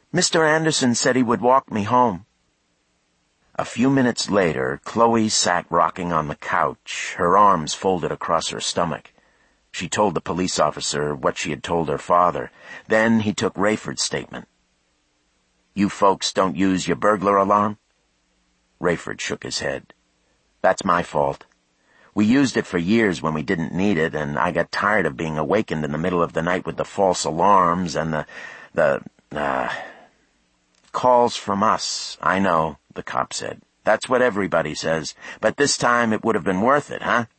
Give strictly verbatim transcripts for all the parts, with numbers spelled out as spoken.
Mister Anderson said he would walk me home." A few minutes later, Chloe sat rocking on the couch, her arms folded across her stomach. She told the police officer what she had told her father. Then he took Rayford's statement. "You folks don't use your burglar alarm?" Rayford shook his head. "That's my fault. We used it for years when we didn't need it, and I got tired of being awakened in the middle of the night with the false alarms and the, the, uh... calls from us, I know," the cop said. "That's what everybody says. But this time it would have been worth it, huh?"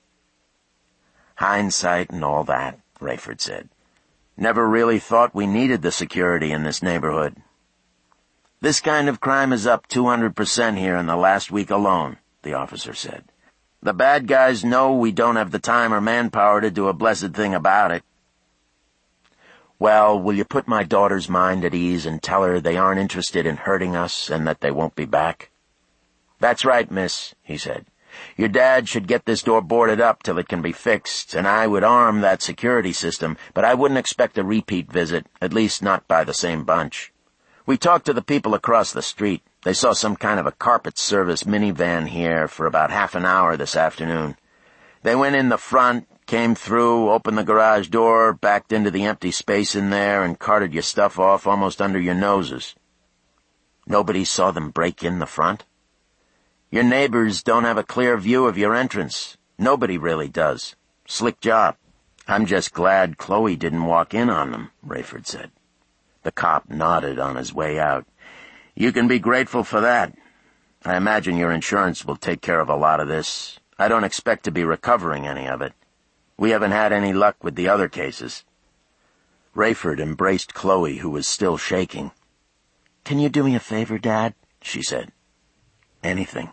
"Hindsight and all that," Rayford said. "Never really thought we needed the security in this neighborhood. This kind of crime is up two hundred percent here in the last week alone," the officer said. "The bad guys know we don't have the time or manpower to do a blessed thing about it." "Well, will you put my daughter's mind at ease and tell her they aren't interested in hurting us and that they won't be back?" "That's right, miss," he said. "Your dad should get this door boarded up till it can be fixed, and I would arm that security system, but I wouldn't expect a repeat visit, at least not by the same bunch. We talked to the people across the street. They saw some kind of a carpet service minivan here for about half an hour this afternoon. They went in the front, came through, opened the garage door, backed into the empty space in there, and carted your stuff off almost under your noses." "Nobody saw them break in the front?" "Your neighbors don't have a clear view of your entrance. Nobody really does. Slick job." "I'm just glad Chloe didn't walk in on them," Rayford said. The cop nodded on his way out. "You can be grateful for that. I imagine your insurance will take care of a lot of this. I don't expect to be recovering any of it. We haven't had any luck with the other cases." Rayford embraced Chloe, who was still shaking. "Can you do me a favor, Dad?" she said. "Anything."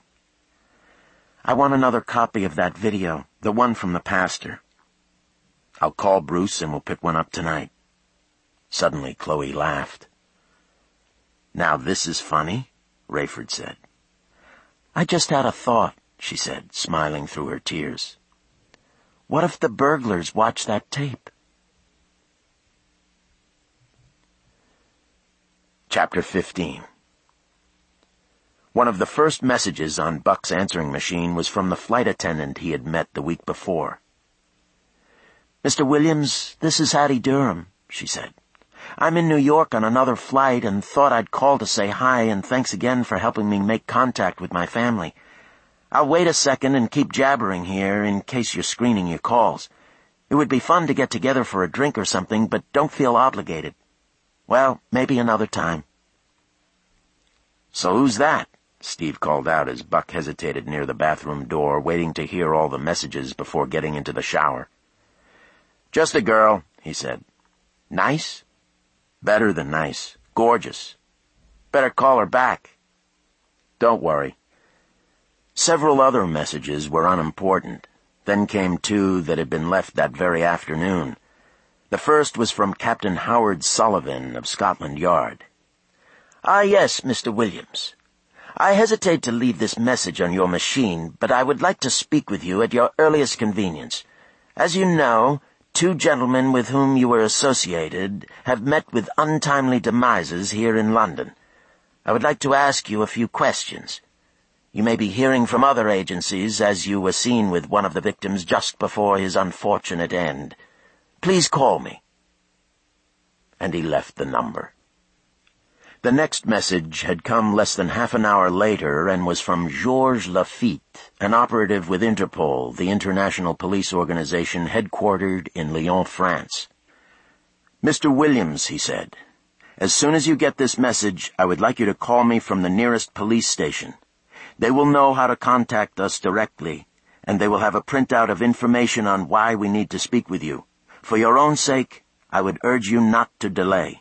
"I want another copy of that video, the one from the pastor." "I'll call Bruce and we'll pick one up tonight." Suddenly Chloe laughed. "Now this is funny," Rayford said. "I just had a thought," she said, smiling through her tears. "What if the burglars watch that tape?" Chapter fifteen. One of the first messages on Buck's answering machine was from the flight attendant he had met the week before. "Mister Williams, this is Hattie Durham," she said. "I'm in New York on another flight and thought I'd call to say hi and thanks again for helping me make contact with my family. I'll wait a second and keep jabbering here in case you're screening your calls. It would be fun to get together for a drink or something, but don't feel obligated. Well, maybe another time." "So who's that?" Steve called out as Buck hesitated near the bathroom door, waiting to hear all the messages before getting into the shower. "Just a girl," he said. "Nice?" "Better than nice. Gorgeous." "Better call her back." "Don't worry." Several other messages were unimportant. Then came two that had been left that very afternoon. The first was from Captain Howard Sullivan of Scotland Yard. "Ah, yes, Mister Williams. I hesitate to leave this message on your machine, but I would like to speak with you at your earliest convenience. As you know, two gentlemen with whom you were associated have met with untimely demises here in London. I would like to ask you a few questions. You may be hearing from other agencies, as you were seen with one of the victims just before his unfortunate end. Please call me." And he left the number. The next message had come less than half an hour later and was from Georges Lafitte, an operative with Interpol, the international police organization headquartered in Lyon, France. "Mister Williams," he said, "as soon as you get this message, I would like you to call me from the nearest police station. They will know how to contact us directly, and they will have a printout of information on why we need to speak with you. For your own sake, I would urge you not to delay."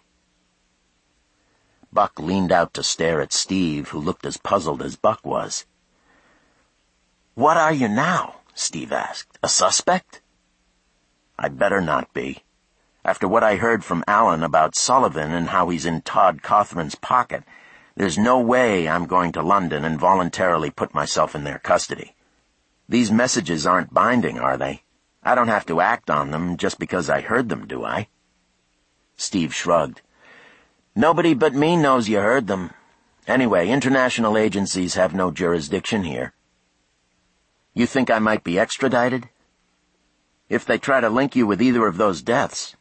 Buck leaned out to stare at Steve, who looked as puzzled as Buck was. "What are you now?" Steve asked. "A suspect?" "I'd better not be. After what I heard from Alan about Sullivan and how he's in Todd Cothran's pocket, there's no way I'm going to London and voluntarily put myself in their custody. These messages aren't binding, are they? I don't have to act on them just because I heard them, do I?" Steve shrugged. Nobody but me knows you heard them. Anyway, international agencies have no jurisdiction here. You think I might be extradited? If they try to link you with either of those deaths.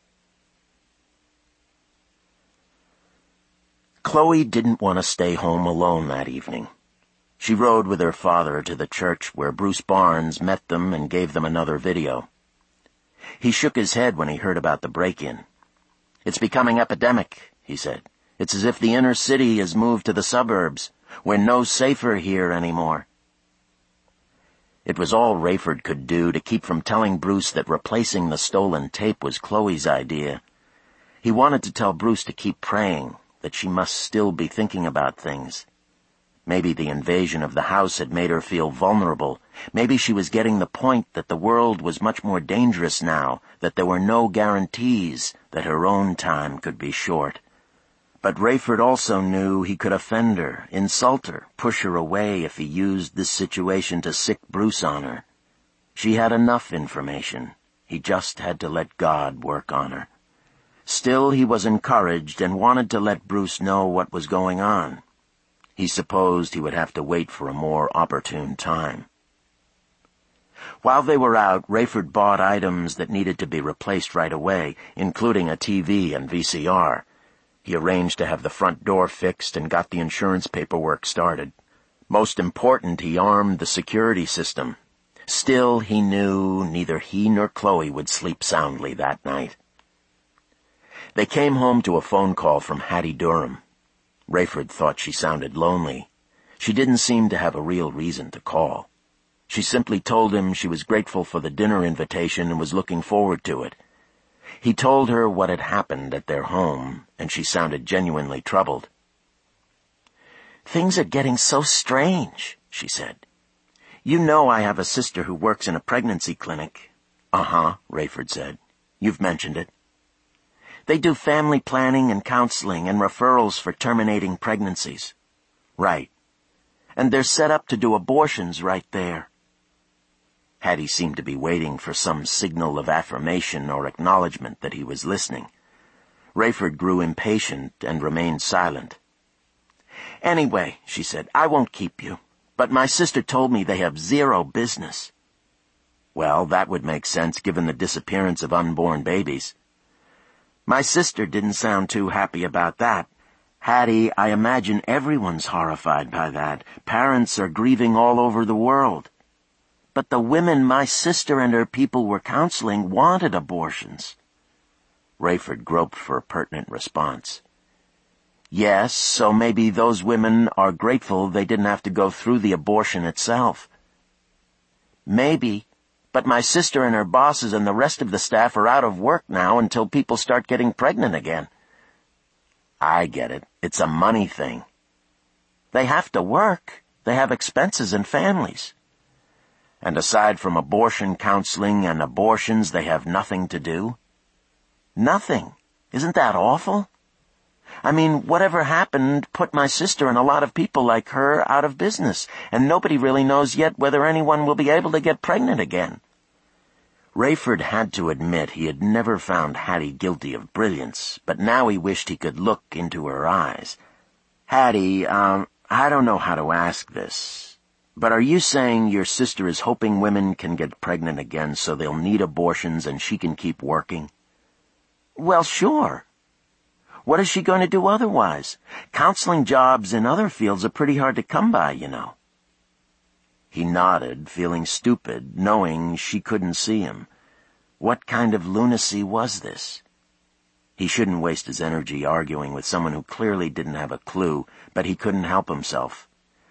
Chloe didn't want to stay home alone that evening. She rode with her father to the church where Bruce Barnes met them and gave them another video. He shook his head when he heard about the break-in. "It's becoming epidemic," he said. "It's as if the inner city has moved to the suburbs. We're no safer here anymore." It was all Rayford could do to keep from telling Bruce that replacing the stolen tape was Chloe's idea. He wanted to tell Bruce to keep praying, that she must still be thinking about things. Maybe the invasion of the house had made her feel vulnerable. Maybe she was getting the point that the world was much more dangerous now, that there were no guarantees, that her own time could be short. But Rayford also knew he could offend her, insult her, push her away if he used this situation to sick Bruce on her. She had enough information. He just had to let God work on her. Still, he was encouraged and wanted to let Bruce know what was going on. He supposed he would have to wait for a more opportune time. While they were out, Rayford bought items that needed to be replaced right away, including a T V and V C R. He arranged to have the front door fixed and got the insurance paperwork started. Most important, he armed the security system. Still, he knew neither he nor Chloe would sleep soundly that night. They came home to a phone call from Hattie Durham. Rayford thought she sounded lonely. She didn't seem to have a real reason to call. She simply told him she was grateful for the dinner invitation and was looking forward to it. He told her what had happened at their home, and she sounded genuinely troubled. "Things are getting so strange," she said. "You know I have a sister who works in a pregnancy clinic." "Uh-huh," Rayford said. "You've mentioned it." "They do family planning and counseling and referrals for terminating pregnancies." "Right. And they're set up to do abortions right there." Hattie seemed to be waiting for some signal of affirmation or acknowledgement that he was listening. Rayford grew impatient and remained silent. "Anyway," she said, "I won't keep you. But my sister told me they have zero business." "Well, that would make sense given the disappearance of unborn babies." "My sister didn't sound too happy about that. Hattie, I imagine everyone's horrified by that. Parents are grieving all over the world. But the women my sister and her people were counseling wanted abortions." Rayford groped for a pertinent response. "Yes, so maybe those women are grateful they didn't have to go through the abortion itself." "Maybe. But my sister and her bosses and the rest of the staff are out of work now until people start getting pregnant again." "I get it. It's a money thing." "They have to work. They have expenses and families." "And aside from abortion counseling and abortions, they have nothing to do?" "Nothing. Isn't that awful? I mean, whatever happened put my sister and a lot of people like her out of business, and nobody really knows yet whether anyone will be able to get pregnant again." Rayford had to admit he had never found Hattie guilty of brilliance, but now he wished he could look into her eyes. "Hattie, um, I don't know how to ask this, but are you saying your sister is hoping women can get pregnant again so they'll need abortions and she can keep working?" "Well, sure. What is she going to do otherwise? Counseling jobs in other fields are pretty hard to come by, you know." He nodded, feeling stupid, knowing she couldn't see him. What kind of lunacy was this? He shouldn't waste his energy arguing with someone who clearly didn't have a clue, but he couldn't help himself.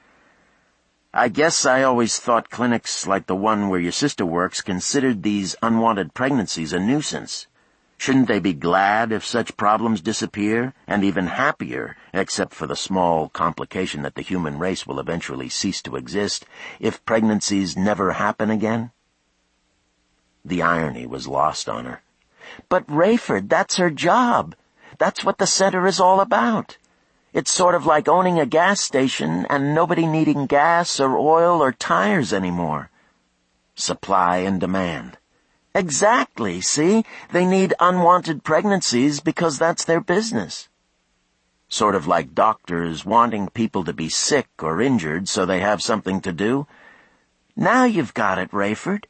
"I guess I always thought clinics like the one where your sister works considered these unwanted pregnancies a nuisance. Shouldn't they be glad if such problems disappear, and even happier, except for the small complication that the human race will eventually cease to exist, if pregnancies never happen again?" The irony was lost on her. "But Rayford, that's her job. That's what the center is all about. It's sort of like owning a gas station and nobody needing gas or oil or tires anymore." Supply and demand. "Exactly, see? They need unwanted pregnancies because that's their business." Sort of like doctors wanting people to be sick or injured so they have something to do. Now you've got it, Rayford.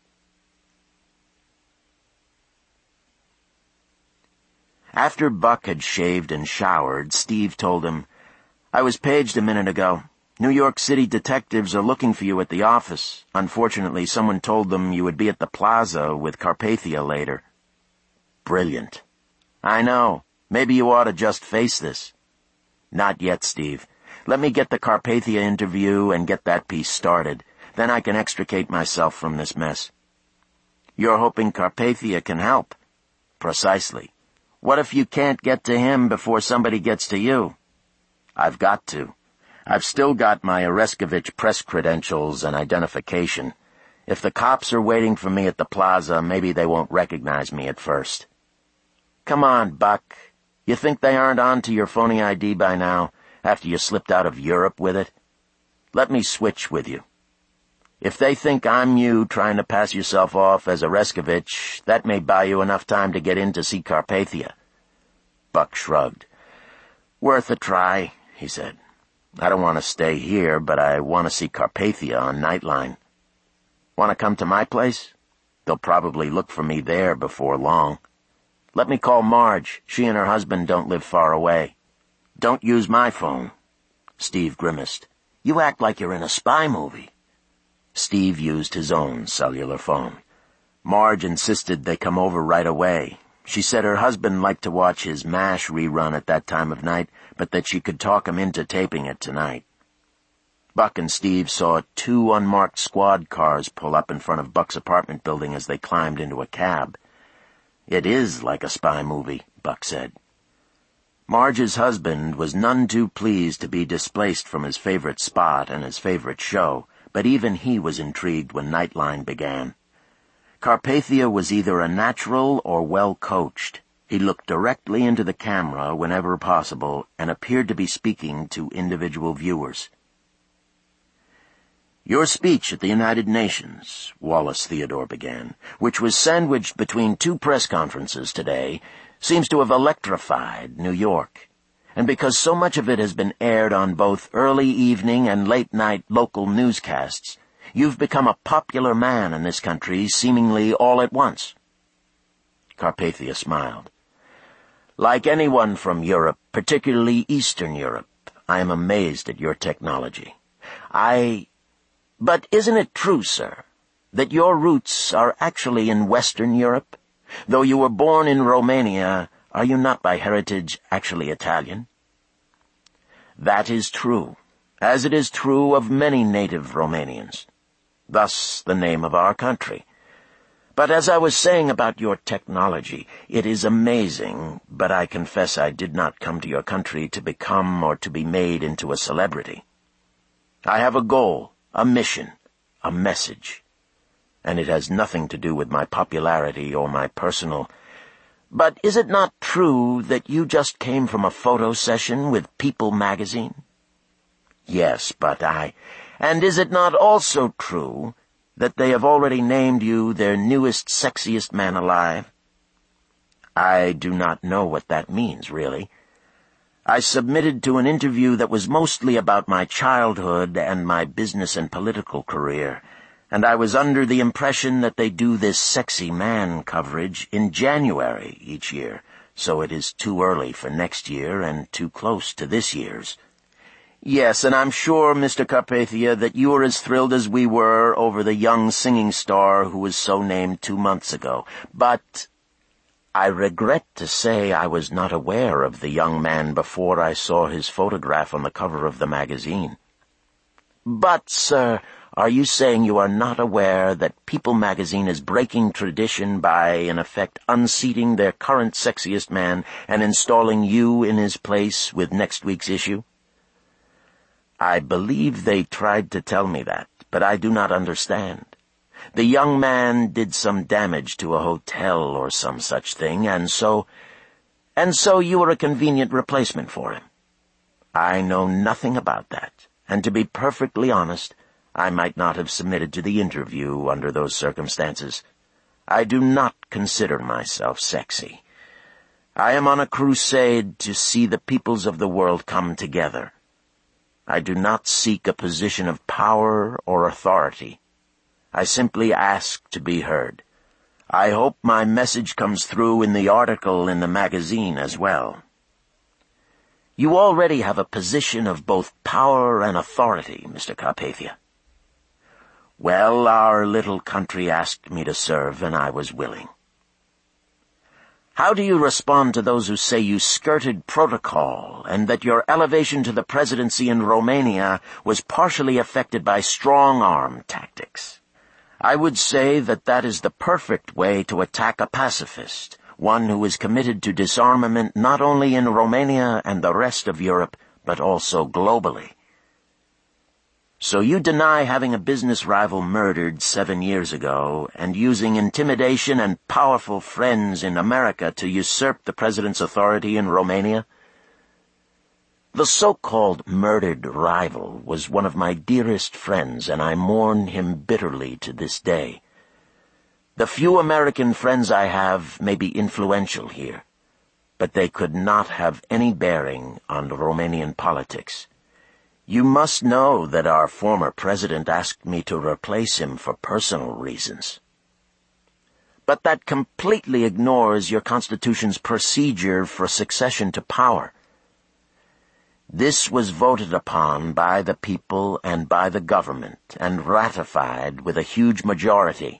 After Buck had shaved and showered, Steve told him, "I was paged a minute ago. New York City detectives are looking for you at the office. Unfortunately, someone told them you would be at the plaza with Carpathia later." "Brilliant. I know. Maybe you ought to just face this." "Not yet, Steve. Let me get the Carpathia interview and get that piece started. Then I can extricate myself from this mess." "You're hoping Carpathia can help?" "Precisely. What if you can't get to him before somebody gets to you?" "I've got to. I've still got my Oreskovich press credentials and identification. If the cops are waiting for me at the plaza, maybe they won't recognize me at first." "Come on, Buck. You think they aren't on to your phony I D by now, after you slipped out of Europe with it? Let me switch with you. If they think I'm you trying to pass yourself off as Oreskovich, that may buy you enough time to get in to see Carpathia." Buck shrugged. "Worth a try," he said. "I don't want to stay here, but I want to see Carpathia on Nightline." "Want to come to my place? They'll probably look for me there before long. Let me call Marge. She and her husband don't live far away." "Don't use my phone." Steve grimaced. "You act like you're in a spy movie." Steve used his own cellular phone. Marge insisted they come over right away. She said her husband liked to watch his MASH rerun at that time of night, but that she could talk him into taping it tonight. Buck and Steve saw two unmarked squad cars pull up in front of Buck's apartment building as they climbed into a cab. "It is like a spy movie," Buck said. Marge's husband was none too pleased to be displaced from his favorite spot and his favorite show, but even he was intrigued when Nightline began. Carpathia was either a natural or well-coached. He looked directly into the camera whenever possible and appeared to be speaking to individual viewers. "Your speech at the United Nations," Wallace Theodore began, "which was sandwiched between two press conferences today, seems to have electrified New York. And because so much of it has been aired on both early evening and late-night local newscasts, you've become a popular man in this country seemingly all at once." Carpathia smiled. "Like anyone from Europe, particularly Eastern Europe, I am amazed at your technology. I... But isn't it true, sir, that your roots are actually in Western Europe? Though you were born in Romania, are you not by heritage actually Italian?" "That is true, as it is true of many native Romanians. Thus the name of our country. But as I was saying about your technology, it is amazing, but I confess I did not come to your country to become or to be made into a celebrity. I have a goal, a mission, a message, and it has nothing to do with my popularity or my personal... But is it not true that you just came from a photo session with People magazine?" "Yes, but I... And is it not also true that they have already named you their newest, sexiest man alive?" "I do not know what that means, really. I submitted to an interview that was mostly about my childhood and my business and political career, and I was under the impression that they do this sexy man coverage in January each year, so it is too early for next year and too close to this year's." "Yes, and I'm sure, Mister Carpathia, that you are as thrilled as we were over the young singing star who was so named two months ago. But I regret to say I was not aware of the young man before I saw his photograph on the cover of the magazine." "But, sir, are you saying you are not aware that People magazine is breaking tradition by, in effect, unseating their current sexiest man and installing you in his place with next week's issue?" "I believe they tried to tell me that, but I do not understand. The young man did some damage to a hotel or some such thing, and so... And so you were a convenient replacement for him." "I know nothing about that, and to be perfectly honest, I might not have submitted to the interview under those circumstances. I do not consider myself sexy. I am on a crusade to see the peoples of the world come together. I do not seek a position of power or authority. I simply ask to be heard. I hope my message comes through in the article in the magazine as well. You already have a position of both power and authority, Mister Carpathia. Well, our little country asked me to serve, and I was willing. How do you respond to those who say you skirted protocol and that your elevation to the presidency in Romania was partially affected by strong-arm tactics? I would say that that is the perfect way to attack a pacifist, one who is committed to disarmament not only in Romania and the rest of Europe, but also globally. So you deny having a business rival murdered seven years ago and using intimidation and powerful friends in America to usurp the president's authority in Romania? The so-called murdered rival was one of my dearest friends, and I mourn him bitterly to this day. The few American friends I have may be influential here, but they could not have any bearing on Romanian politics. You must know that our former president asked me to replace him for personal reasons. But that completely ignores your Constitution's procedure for succession to power. This was voted upon by the people and by the government and ratified with a huge majority.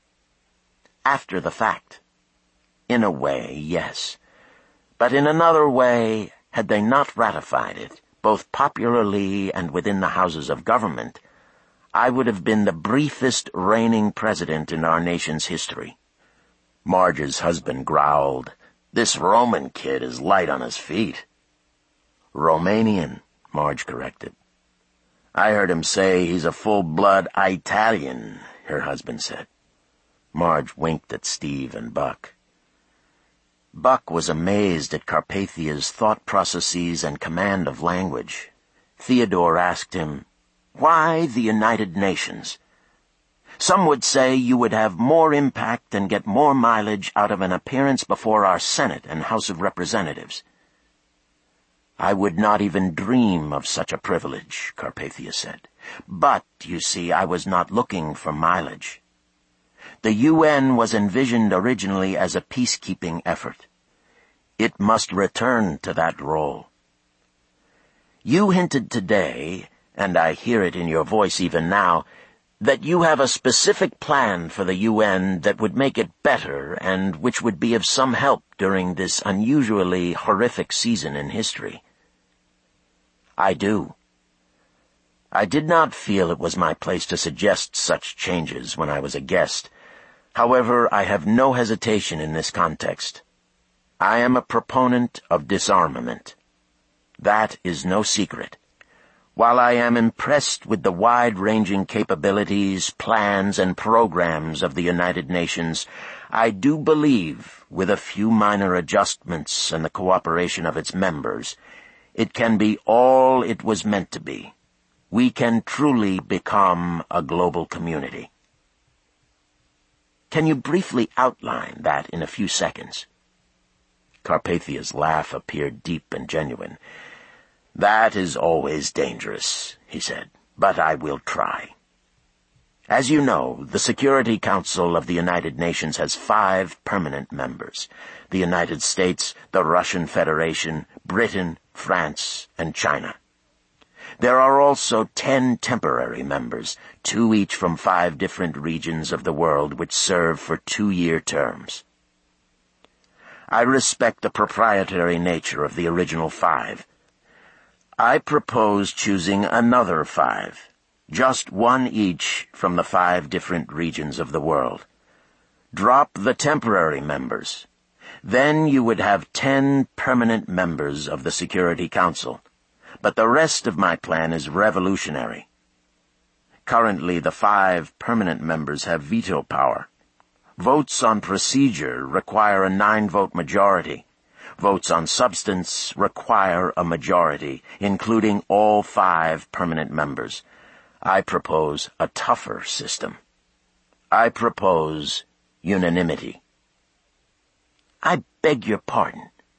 After the fact. In a way, yes. But in another way, had they not ratified it, both popularly and within the houses of government, I would have been the briefest reigning president in our nation's history. Marge's husband growled, "This Roman kid is light on his feet." "Romanian," Marge corrected. "I heard him say he's a full-blood Italian," her husband said. Marge winked at Steve and Buck. Buck was amazed at Carpathia's thought processes and command of language. Theodore asked him, "Why the United Nations? Some would say you would have more impact and get more mileage out of an appearance before our Senate and House of Representatives." "I would not even dream of such a privilege," Carpathia said. "But, you see, I was not looking for mileage. The U N was envisioned originally as a peacekeeping effort. It must return to that role. You hinted today, and I hear it in your voice even now, that you have a specific plan for the U N that would make it better and which would be of some help during this unusually horrific season in history. I do. I did not feel it was my place to suggest such changes when I was a guest. However, I have no hesitation in this context. I am a proponent of disarmament. That is no secret. While I am impressed with the wide-ranging capabilities, plans, and programs of the United Nations, I do believe, with a few minor adjustments and the cooperation of its members, it can be all it was meant to be. We can truly become a global community. Can you briefly outline that in a few seconds?" Carpathia's laugh appeared deep and genuine. "That is always dangerous," he said, "but I will try. As you know, the Security Council of the United Nations has five permanent members: the United States, the Russian Federation, Britain, France, and China. There are also ten temporary members, two each from five different regions of the world which serve for two-year terms. I respect the proprietary nature of the original five. I propose choosing another five, just one each from the five different regions of the world. Drop the temporary members. Then you would have ten permanent members of the Security Council. But the rest of my plan is revolutionary. Currently, the five permanent members have veto power. Votes on procedure require a nine-vote majority. Votes on substance require a majority, including all five permanent members. I propose a tougher system. I propose unanimity." "I beg your pardon.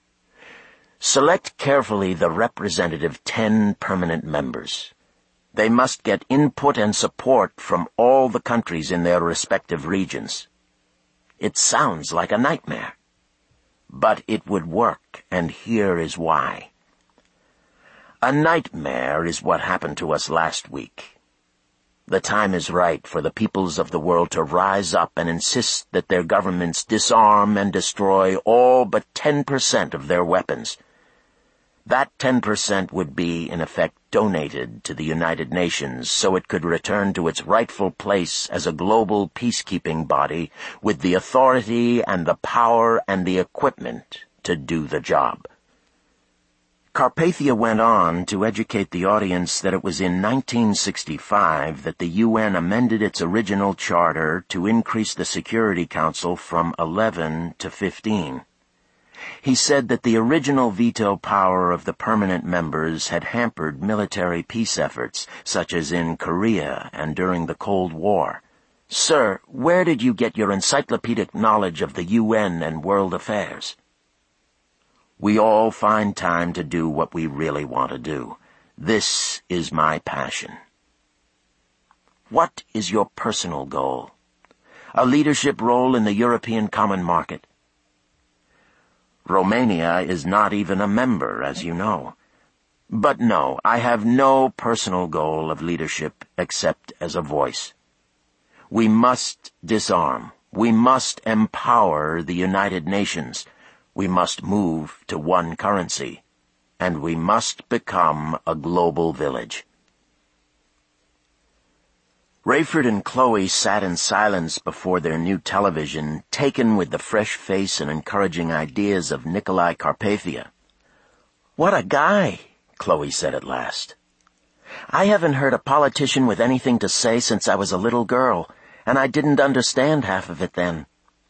Select carefully the representative ten permanent members. They must get input and support from all the countries in their respective regions. It sounds like a nightmare. But it would work, and here is why. A nightmare is what happened to us last week. The time is right for the peoples of the world to rise up and insist that their governments disarm and destroy all but ten percent of their weapons. That ten percent would be, in effect, donated to the United Nations so it could return to its rightful place as a global peacekeeping body with the authority and the power and the equipment to do the job. Carpathia went on to educate the audience that it was in nineteen sixty-five that the U N amended its original charter to increase the Security Council from eleven to fifteen. He said that the original veto power of the permanent members had hampered military peace efforts, such as in Korea and during the Cold War. Sir, where did you get your encyclopedic knowledge of the U N and world affairs? We all find time to do what we really want to do. This is my passion. What is your personal goal? A leadership role in the European Common Market? Romania is not even a member, as you know. But no, I have no personal goal of leadership except as a voice. We must disarm. We must empower the United Nations. We must move to one currency. And we must become a global village. Rayford and Chloe sat in silence before their new television, taken with the fresh face and encouraging ideas of Nicolae Carpathia. "What a guy," Chloe said at last. "I haven't heard a politician with anything to say since I was a little girl, and I didn't understand half of it then."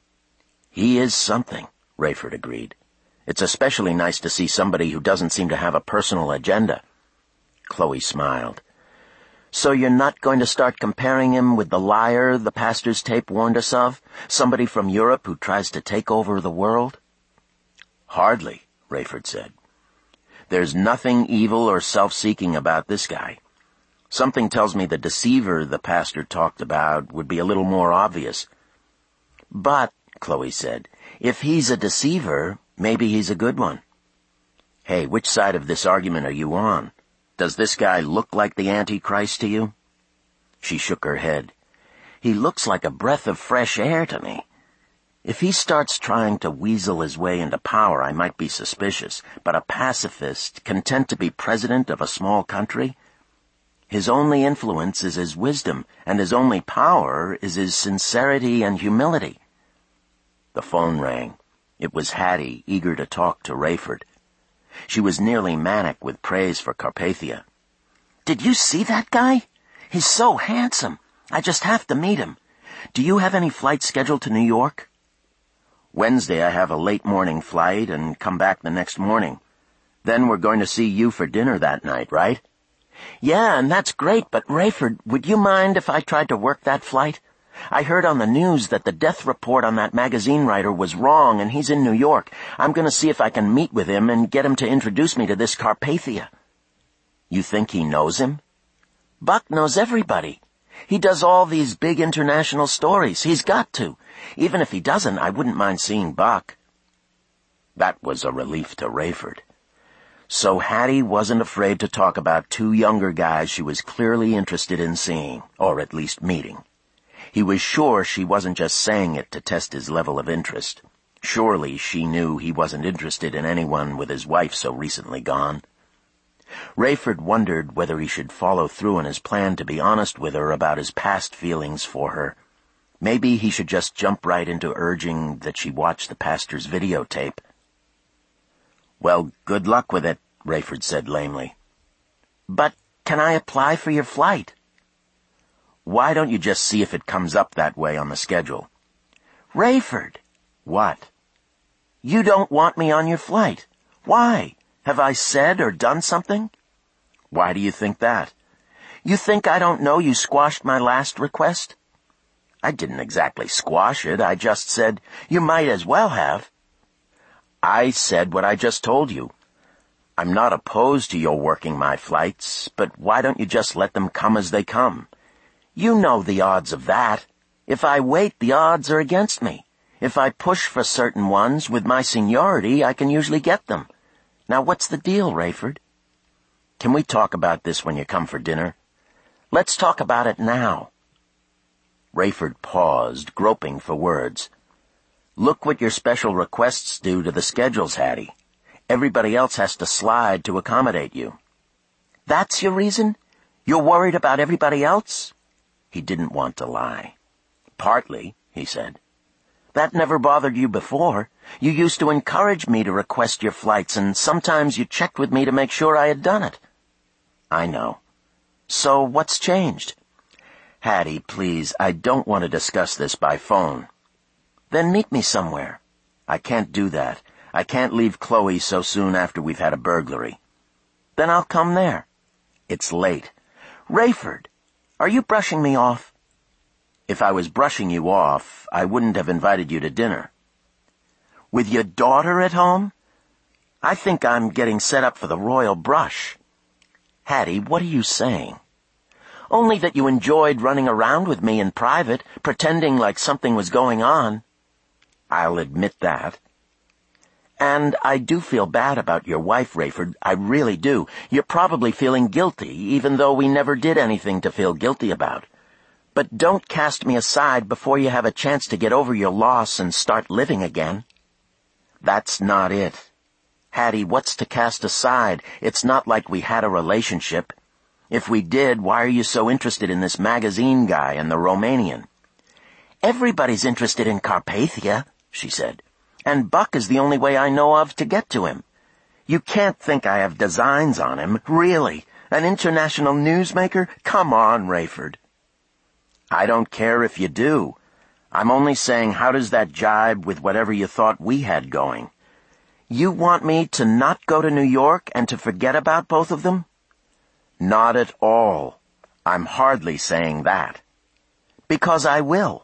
"He is something," Rayford agreed. "It's especially nice to see somebody who doesn't seem to have a personal agenda." Chloe smiled. "So you're not going to start comparing him with the liar the pastor's tape warned us of? Somebody from Europe who tries to take over the world?" "Hardly," Rayford said. "There's nothing evil or self-seeking about this guy. Something tells me the deceiver the pastor talked about would be a little more obvious." "But," Chloe said, "if he's a deceiver, maybe he's a good one." "Hey, which side of this argument are you on? Does this guy look like the Antichrist to you?" She shook her head. "He looks like a breath of fresh air to me. If he starts trying to weasel his way into power, I might be suspicious, but a pacifist, content to be president of a small country? His only influence is his wisdom, and his only power is his sincerity and humility." The phone rang. It was Hattie, eager to talk to Rayford. She was nearly manic with praise for Carpathia. "Did you see that guy? He's so handsome. I just have to meet him. Do you have any flights scheduled to New York?" "Wednesday I have a late morning flight and come back the next morning. Then we're going to see you for dinner that night, right?" "Yeah, and that's great, but Rayford, would you mind if I tried to work that flight? I heard on the news that the death report on that magazine writer was wrong, and he's in New York. I'm going to see if I can meet with him and get him to introduce me to this Carpathia." "You think he knows him?" "Buck knows everybody. He does all these big international stories. He's got to. Even if he doesn't, I wouldn't mind seeing Buck." That was a relief to Rayford. So Hattie wasn't afraid to talk about two younger guys she was clearly interested in seeing, or at least meeting. He was sure she wasn't just saying it to test his level of interest. Surely she knew he wasn't interested in anyone with his wife so recently gone. Rayford wondered whether he should follow through on his plan to be honest with her about his past feelings for her. Maybe he should just jump right into urging that she watch the pastor's videotape. "Well, good luck with it," Rayford said lamely. "But can I apply for your flight?" "Why don't you just see if it comes up that way on the schedule?" "Rayford!" "What?" "You don't want me on your flight. Why? Have I said or done something?" "Why do you think that?" "You think I don't know you squashed my last request?" "I didn't exactly squash it. I just said, you might as well have." "I said what I just told you. I'm not opposed to your working my flights, but why don't you just let them come as they come? You know the odds of that. If I wait, the odds are against me. If I push for certain ones, with my seniority, I can usually get them. Now what's the deal, Rayford? Can we talk about this when you come for dinner? Let's talk about it now. Rayford paused, groping for words. Look what your special requests do to the schedules, Hattie. Everybody else has to slide to accommodate you. That's your reason? You're worried about everybody else? He didn't want to lie. Partly, he said. That never bothered you before. You used to encourage me to request your flights, and sometimes you checked with me to make sure I had done it. I know. So what's changed? Hattie, please, I don't want to discuss this by phone. Then meet me somewhere. I can't do that. I can't leave Chloe so soon after we've had a burglary. Then I'll come there. It's late. Rayford, are you brushing me off? If I was brushing you off, I wouldn't have invited you to dinner. With your daughter at home? I think I'm getting set up for the royal brush. Hattie, what are you saying? Only that you enjoyed running around with me in private, pretending like something was going on. I'll admit that. And I do feel bad about your wife, Rayford. I really do. You're probably feeling guilty, even though we never did anything to feel guilty about. But don't cast me aside before you have a chance to get over your loss and start living again. That's not it. Hattie, what's to cast aside? It's not like we had a relationship. If we did, why are you so interested in this magazine guy and the Romanian? Everybody's interested in Carpathia, she said. And Buck is the only way I know of to get to him. You can't think I have designs on him, really. An international newsmaker? Come on, Rayford. I don't care if you do. I'm only saying, how does that jibe with whatever you thought we had going? You want me to not go to New York and to forget about both of them? Not at all. I'm hardly saying that. Because I will.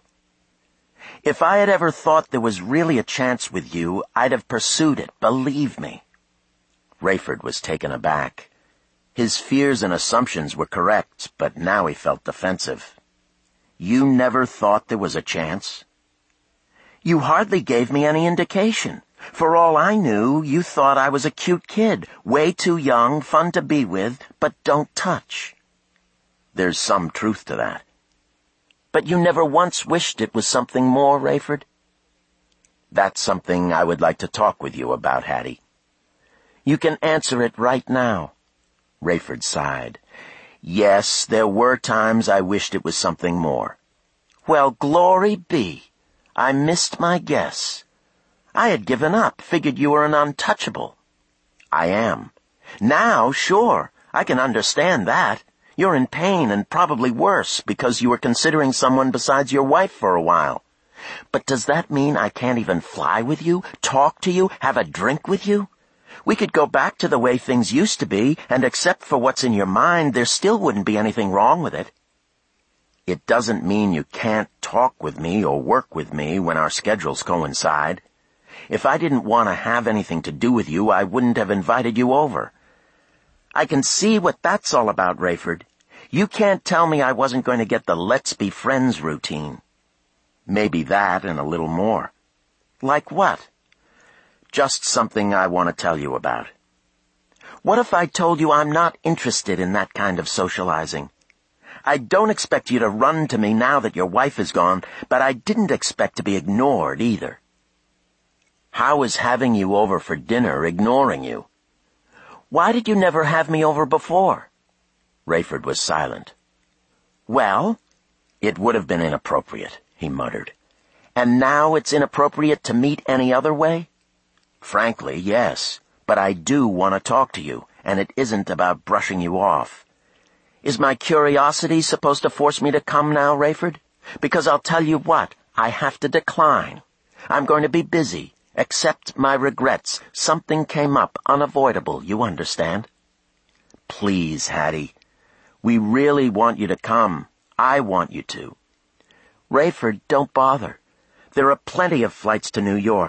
If I had ever thought there was really a chance with you, I'd have pursued it, believe me. Rayford was taken aback. His fears and assumptions were correct, but now he felt defensive. You never thought there was a chance? You hardly gave me any indication. For all I knew, you thought I was a cute kid, way too young, fun to be with, but don't touch. There's some truth to that. But you never once wished it was something more, Rayford? That's something I would like to talk with you about, Hattie. You can answer it right now. Rayford sighed. Yes, there were times I wished it was something more. Well, glory be. I missed my guess. I had given up, figured you were an untouchable. I am. Now, sure, I can understand that. You're in pain and probably worse because you were considering someone besides your wife for a while. But does that mean I can't even fly with you, talk to you, have a drink with you? We could go back to the way things used to be, and except for what's in your mind, there still wouldn't be anything wrong with it. It doesn't mean you can't talk with me or work with me when our schedules coincide. If I didn't want to have anything to do with you, I wouldn't have invited you over. I can see what that's all about, Rayford. You can't tell me I wasn't going to get the let's be friends routine. Maybe that and a little more. Like what? Just something I want to tell you about. What if I told you I'm not interested in that kind of socializing? I don't expect you to run to me now that your wife is gone, but I didn't expect to be ignored either. How is having you over for dinner ignoring you? Why did you never have me over before? Rayford was silent. Well, it would have been inappropriate, he muttered. And now it's inappropriate to meet any other way? Frankly, yes, but I do want to talk to you, and it isn't about brushing you off. Is my curiosity supposed to force me to come now, Rayford? Because I'll tell you what, I have to decline. I'm going to be busy. Accept my regrets. Something came up, unavoidable, you understand? Please, Hattie. We really want you to come. I want you to. Rayford, don't bother. There are plenty of flights to New York.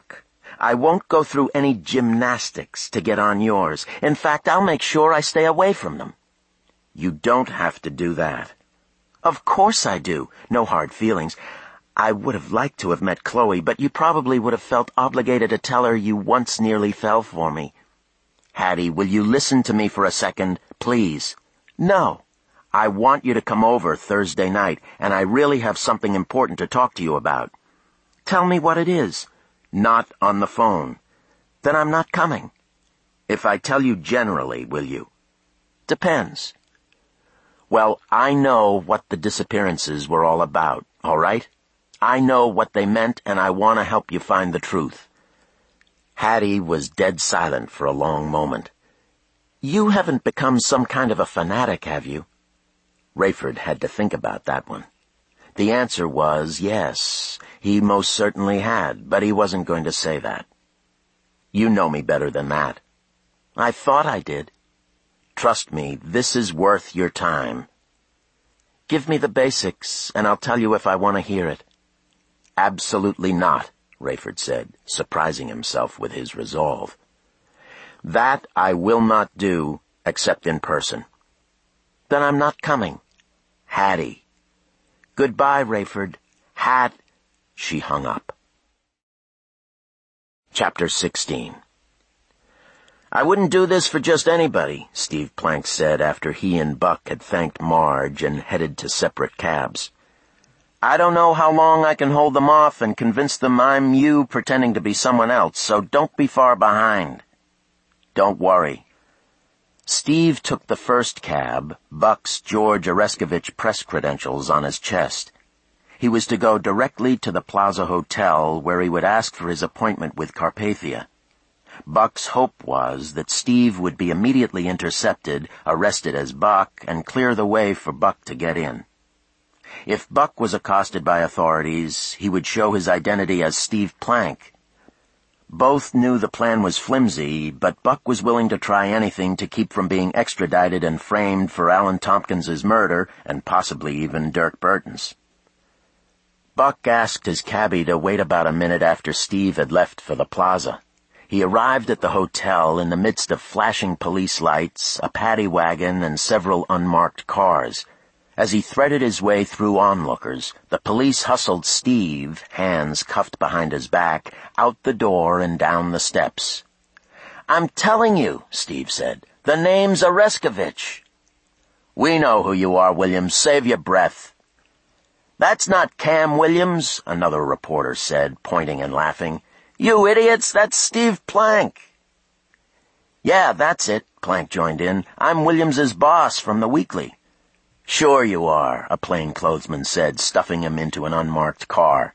I won't go through any gymnastics to get on yours. In fact, I'll make sure I stay away from them." "You don't have to do that." "Of course I do. No hard feelings. I would have liked to have met Chloe, but you probably would have felt obligated to tell her you once nearly fell for me." "Hattie, will you listen to me for a second, please?" "No. I want you to come over Thursday night, and I really have something important to talk to you about." "Tell me what it is." "Not on the phone." "Then I'm not coming." "If I tell you generally, will you?" "Depends." "Well, I know what the disappearances were all about, all right? I know what they meant, and I want to help you find the truth." Hattie was dead silent for a long moment. "You haven't become some kind of a fanatic, have you?" Rayford had to think about that one. The answer was yes, he most certainly had, but he wasn't going to say that. "You know me better than that." "I thought I did." "Trust me, this is worth your time." "Give me the basics, and I'll tell you if I want to hear it." "Absolutely not," Rayford said, surprising himself with his resolve. "That I will not do, except in person." "Then I'm not coming." "Hattie." "Goodbye, Rayford. Hat—" She hung up. Chapter sixteen. "I wouldn't do this for just anybody," Steve Plank said after he and Buck had thanked Marge and headed to separate cabs. "I don't know how long I can hold them off and convince them I'm you pretending to be someone else, so don't be far behind." "Don't worry." Steve took the first cab, Buck's George Oreskovich press credentials on his chest. He was to go directly to the Plaza Hotel, where he would ask for his appointment with Carpathia. Buck's hope was that Steve would be immediately intercepted, arrested as Buck, and clear the way for Buck to get in. If Buck was accosted by authorities, he would show his identity as Steve Plank. Both knew the plan was flimsy, but Buck was willing to try anything to keep from being extradited and framed for Alan Tompkins's murder, and possibly even Dirk Burton's. Buck asked his cabbie to wait about a minute after Steve had left for the plaza. He arrived at the hotel in the midst of flashing police lights, a paddy wagon, and several unmarked cars. As he threaded his way through onlookers, the police hustled Steve, hands cuffed behind his back, out the door and down the steps. "I'm telling you," Steve said, "the name's Oreskovich." "We know who you are, Williams. Save your breath." "That's not Cam Williams," another reporter said, pointing and laughing. "You idiots, that's Steve Plank." "Yeah, that's it," Plank joined in. "I'm Williams's boss from the Weekly." "Sure you are," a plainclothesman said, stuffing him into an unmarked car.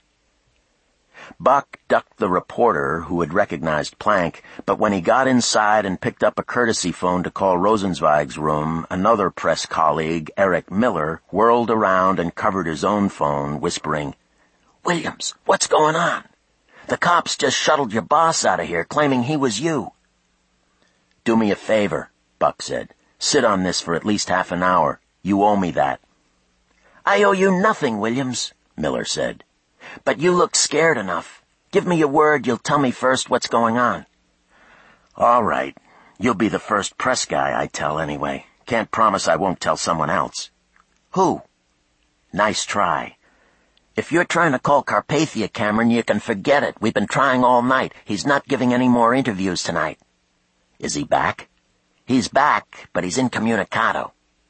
Buck ducked the reporter, who had recognized Plank, but when he got inside and picked up a courtesy phone to call Rosenzweig's room, another press colleague, Eric Miller, whirled around and covered his own phone, whispering, "Williams, what's going on? The cops just shuttled your boss out of here, claiming he was you." "Do me a favor," Buck said. "Sit on this for at least half an hour. You owe me that." "I owe you nothing, Williams," Miller said. "But you look scared enough. Give me your word you'll tell me first what's going on." "All right. You'll be the first press guy I tell anyway. Can't promise I won't tell someone else." "Who?" "Nice try. If you're trying to call Carpathia, Cameron, you can forget it. We've been trying all night. He's not giving any more interviews tonight." "Is he back?" "He's back, but he's incommunicado."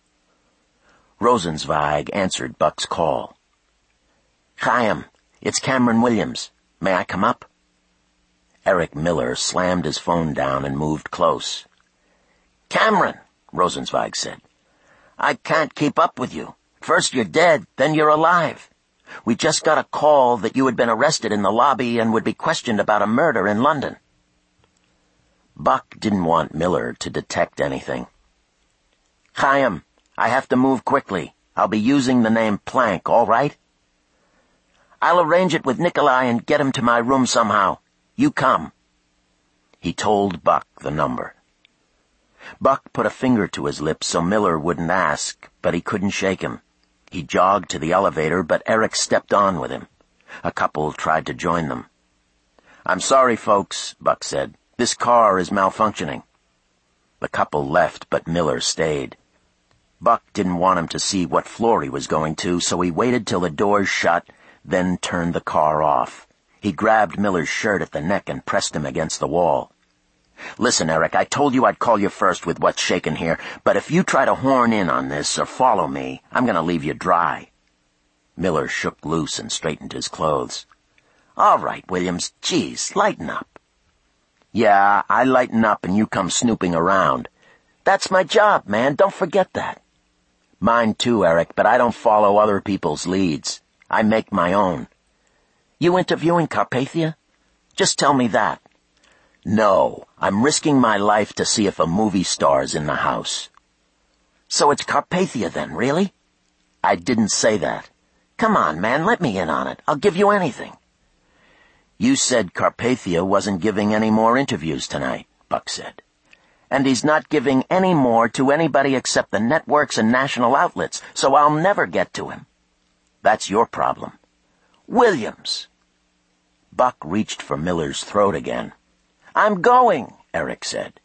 Rosenzweig answered Buck's call. "Chaim, it's Cameron Williams. May I come up?" Eric Miller slammed his phone down and moved close. "Cameron," Rosenzweig said, "I can't keep up with you. First you're dead, then you're alive. We just got a call that you had been arrested in the lobby and would be questioned about a murder in London." Buck didn't want Miller to detect anything. "Chaim, I have to move quickly. I'll be using the name Plank, all right?" "I'll arrange it with Nikolai and get him to my room somehow. You come." He told Buck the number. Buck put a finger to his lips so Miller wouldn't ask, but he couldn't shake him. He jogged to the elevator, but Eric stepped on with him. A couple tried to join them. "I'm sorry, folks," Buck said. "This car is malfunctioning." The couple left, but Miller stayed. Buck didn't want him to see what floor he was going to, so he waited till the doors shut, then turned the car off. He grabbed Miller's shirt at the neck and pressed him against the wall. "Listen, Eric, I told you I'd call you first with what's shaking here, but if you try to horn in on this or follow me, I'm going to leave you dry." Miller shook loose and straightened his clothes. "All right, Williams, geez, lighten up." "Yeah, I lighten up and you come snooping around. That's my job, man, don't forget that." "Mine too, Eric, but I don't follow other people's leads. I make my own." "You interviewing Carpathia? Just tell me that." "No, I'm risking my life to see if a movie star's in the house." "So it's Carpathia then, really?" "I didn't say that." "Come on, man, let me in on it. I'll give you anything." "You said Carpathia wasn't giving any more interviews tonight," Buck said. "And he's not giving any more to anybody except the networks and national outlets, so I'll never get to him." "That's your problem." "Williams!" Buck reached for Miller's throat again. "I'm going," Eric said.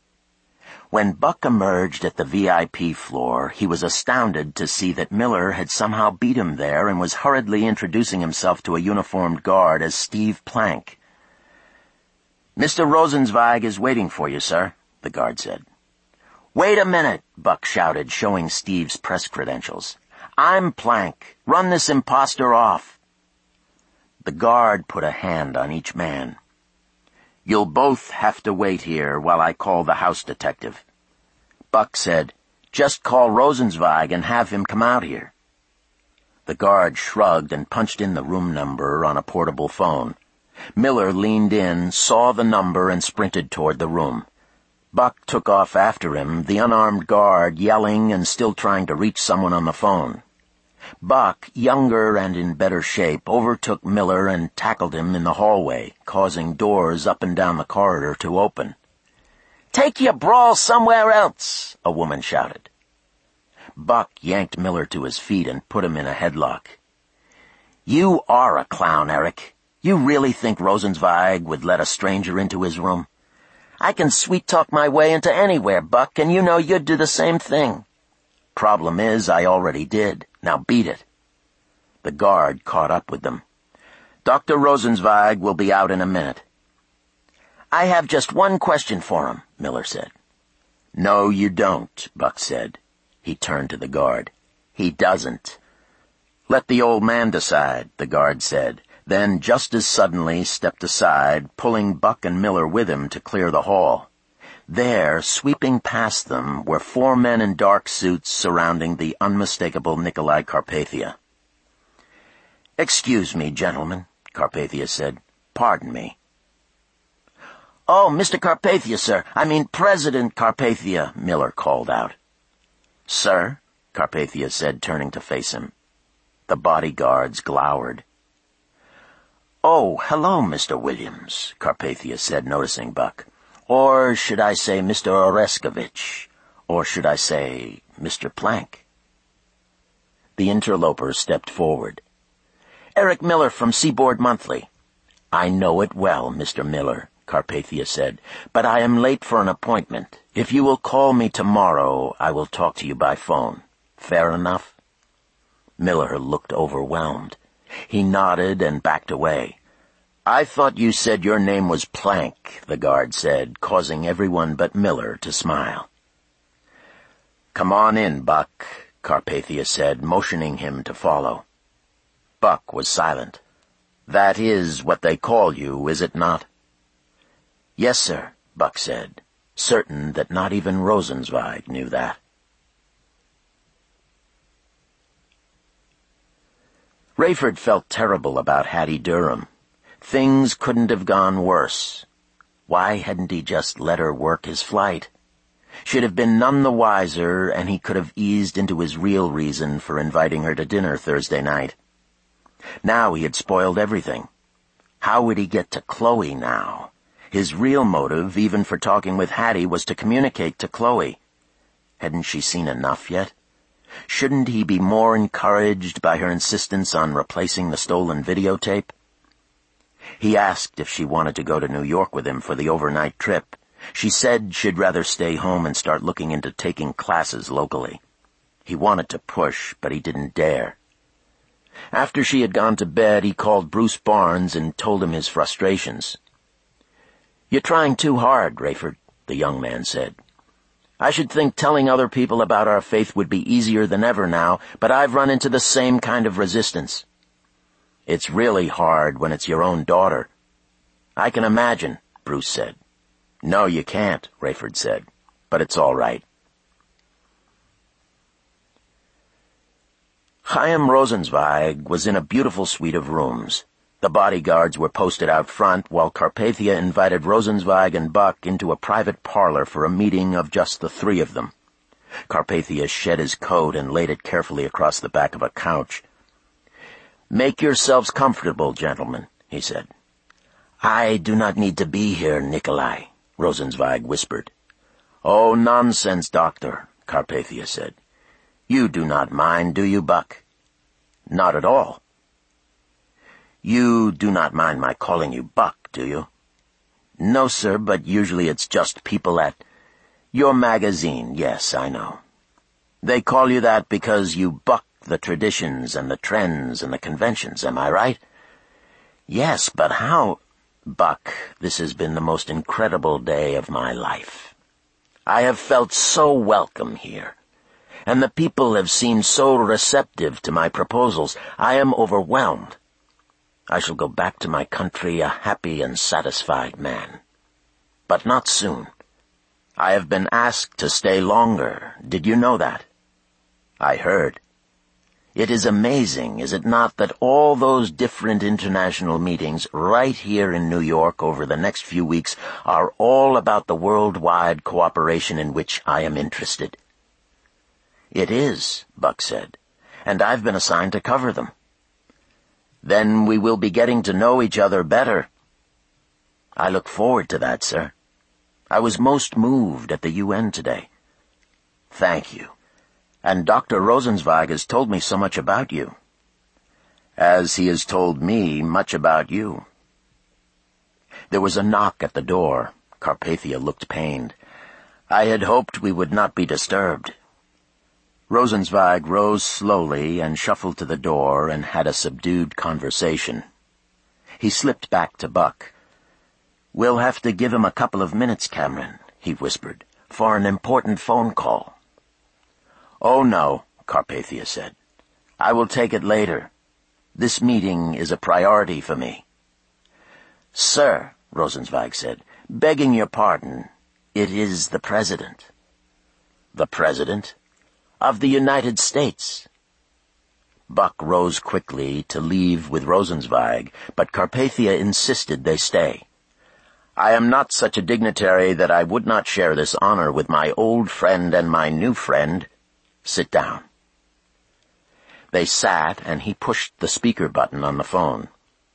When Buck emerged at the V I P floor, he was astounded to see that Miller had somehow beat him there and was hurriedly introducing himself to a uniformed guard as Steve Plank. "Mister Rosenzweig is waiting for you, sir," the guard said. "Wait a minute," Buck shouted, showing Steve's press credentials. "I'm Plank. Run this imposter off." The guard put a hand on each man. "You'll both have to wait here while I call the house detective." Buck said, "Just call Rosenzweig and have him come out here." The guard shrugged and punched in the room number on a portable phone. Miller leaned in, saw the number, and sprinted toward the room. Buck took off after him, the unarmed guard yelling and still trying to reach someone on the phone. Buck, younger and in better shape, overtook Miller and tackled him in the hallway, causing doors up and down the corridor to open. "Take your brawl somewhere else," a woman shouted. Buck yanked Miller to his feet and put him in a headlock. "You are a clown, Eric. You really think Rosenzweig would let a stranger into his room? I can sweet-talk my way into anywhere, Buck, and you know you'd do the same thing." "Problem is, I already did. Now beat it." The guard caught up with them. "Doctor Rosenzweig will be out in a minute." "I have just one question for him," Miller said. "No, you don't," Buck said. He turned to the guard. "He doesn't." "Let the old man decide," the guard said, then just as suddenly stepped aside, pulling Buck and Miller with him to clear the hall. There, sweeping past them, were four men in dark suits surrounding the unmistakable Nikolai Carpathia. "Excuse me, gentlemen," Carpathia said. "Pardon me." "Oh, Mister Carpathia, sir. I mean President Carpathia," Miller called out. "Sir?" Carpathia said, turning to face him. The bodyguards glowered. "Oh, hello, Mister Williams," Carpathia said, noticing Buck. "Or should I say Mister Oreskovich? Or should I say Mister Plank?" The interloper stepped forward. "Eric Miller from Seaboard Monthly." "I know it well, Mister Miller," Carpathia said, "but I am late for an appointment. If you will call me tomorrow, I will talk to you by phone. Fair enough?" Miller looked overwhelmed. He nodded and backed away. "I thought you said your name was Plank," the guard said, causing everyone but Miller to smile. "Come on in, Buck," Carpathia said, motioning him to follow. Buck was silent. "That is what they call you, is it not?" "Yes, sir," Buck said, certain that not even Rosenzweig knew that. Rayford felt terrible about Hattie Durham. Things couldn't have gone worse. Why hadn't he just let her work his flight? She'd have been none the wiser, and he could have eased into his real reason for inviting her to dinner Thursday night. Now he had spoiled everything. How would he get to Chloe now? His real motive, even for talking with Hattie, was to communicate to Chloe. Hadn't she seen enough yet? Shouldn't he be more encouraged by her insistence on replacing the stolen videotape? He asked if she wanted to go to New York with him for the overnight trip. She said she'd rather stay home and start looking into taking classes locally. He wanted to push, but he didn't dare. After she had gone to bed, he called Bruce Barnes and told him his frustrations. "You're trying too hard, Rayford," the young man said. "I should think telling other people about our faith would be easier than ever now, but I've run into the same kind of resistance." "It's really hard when it's your own daughter." "I can imagine," Bruce said. "No, you can't," Rayford said, "but it's all right." Chaim Rosenzweig was in a beautiful suite of rooms. The bodyguards were posted out front, while Carpathia invited Rosenzweig and Buck into a private parlor for a meeting of just the three of them. Carpathia shed his coat and laid it carefully across the back of a couch. "Make yourselves comfortable, gentlemen," he said. "I do not need to be here, Nikolai," Rosenzweig whispered. "Oh, nonsense, Doctor," Carpathia said. "You do not mind, do you, Buck?" "Not at all." "You do not mind my calling you Buck, do you?" "No, sir, but usually it's just people at your magazine. Yes, I know. They call you that because you buck the traditions and the trends and the conventions, am I right?" "Yes, but how—" "Buck, this has been the most incredible day of my life. I have felt so welcome here, and the people have seemed so receptive to my proposals. I am overwhelmed. I shall go back to my country a happy and satisfied man. But not soon. I have been asked to stay longer. Did you know that?" "I heard." "It is amazing, is it not, that all those different international meetings right here in New York over the next few weeks are all about the worldwide cooperation in which I am interested?" "It is," Buck said, "and I've been assigned to cover them." "Then we will be getting to know each other better." "I look forward to that, sir. I was most moved at the U N today." "Thank you. And Doctor Rosenzweig has told me so much about you." "As he has told me much about you." There was a knock at the door. Carpathia looked pained. "I had hoped we would not be disturbed." Rosenzweig rose slowly and shuffled to the door and had a subdued conversation. He slipped back to Buck. "We'll have to give him a couple of minutes, Cameron," he whispered, "for an important phone call." "Oh, no," Carpathia said. "I will take it later. This meeting is a priority for me." "Sir," Rosenzweig said, "begging your pardon, it is the President." "The President?" "Of the United States." Buck rose quickly to leave with Rosenzweig, but Carpathia insisted they stay. "I am not such a dignitary that I would not share this honor with my old friend and my new friend. Sit down." They sat, and he pushed the speaker button on the phone.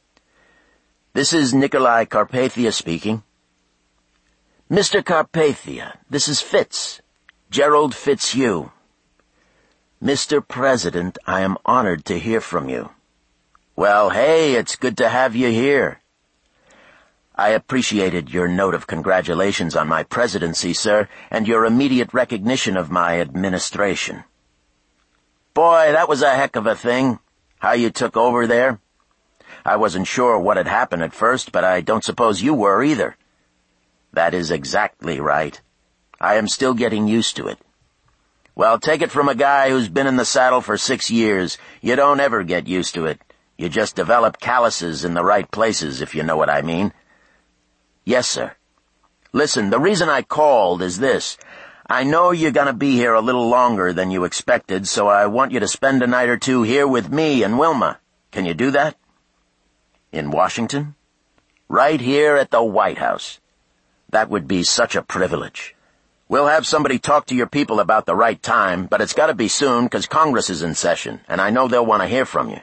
"This is Nikolai Carpathia speaking." "Mister Carpathia, this is Fitz, Gerald Fitzhugh." "Mister President, I am honored to hear from you." "Well, hey, it's good to have you here." "I appreciated your note of congratulations on my presidency, sir, and your immediate recognition of my administration." "Boy, that was a heck of a thing, how you took over there. I wasn't sure what had happened at first, but I don't suppose you were either." "That is exactly right. I am still getting used to it." "Well, take it from a guy who's been in the saddle for six years. You don't ever get used to it. You just develop calluses in the right places, if you know what I mean." "Yes, sir. Listen, the reason I called is this. I know you're going to be here a little longer than you expected, so I want you to spend a night or two here with me and Wilma. Can you do that?" "In Washington?" "Right here at the White House. That would be such a privilege. We'll have somebody talk to your people about the right time, but it's got to be soon because Congress is in session, and I know they'll want to hear from you."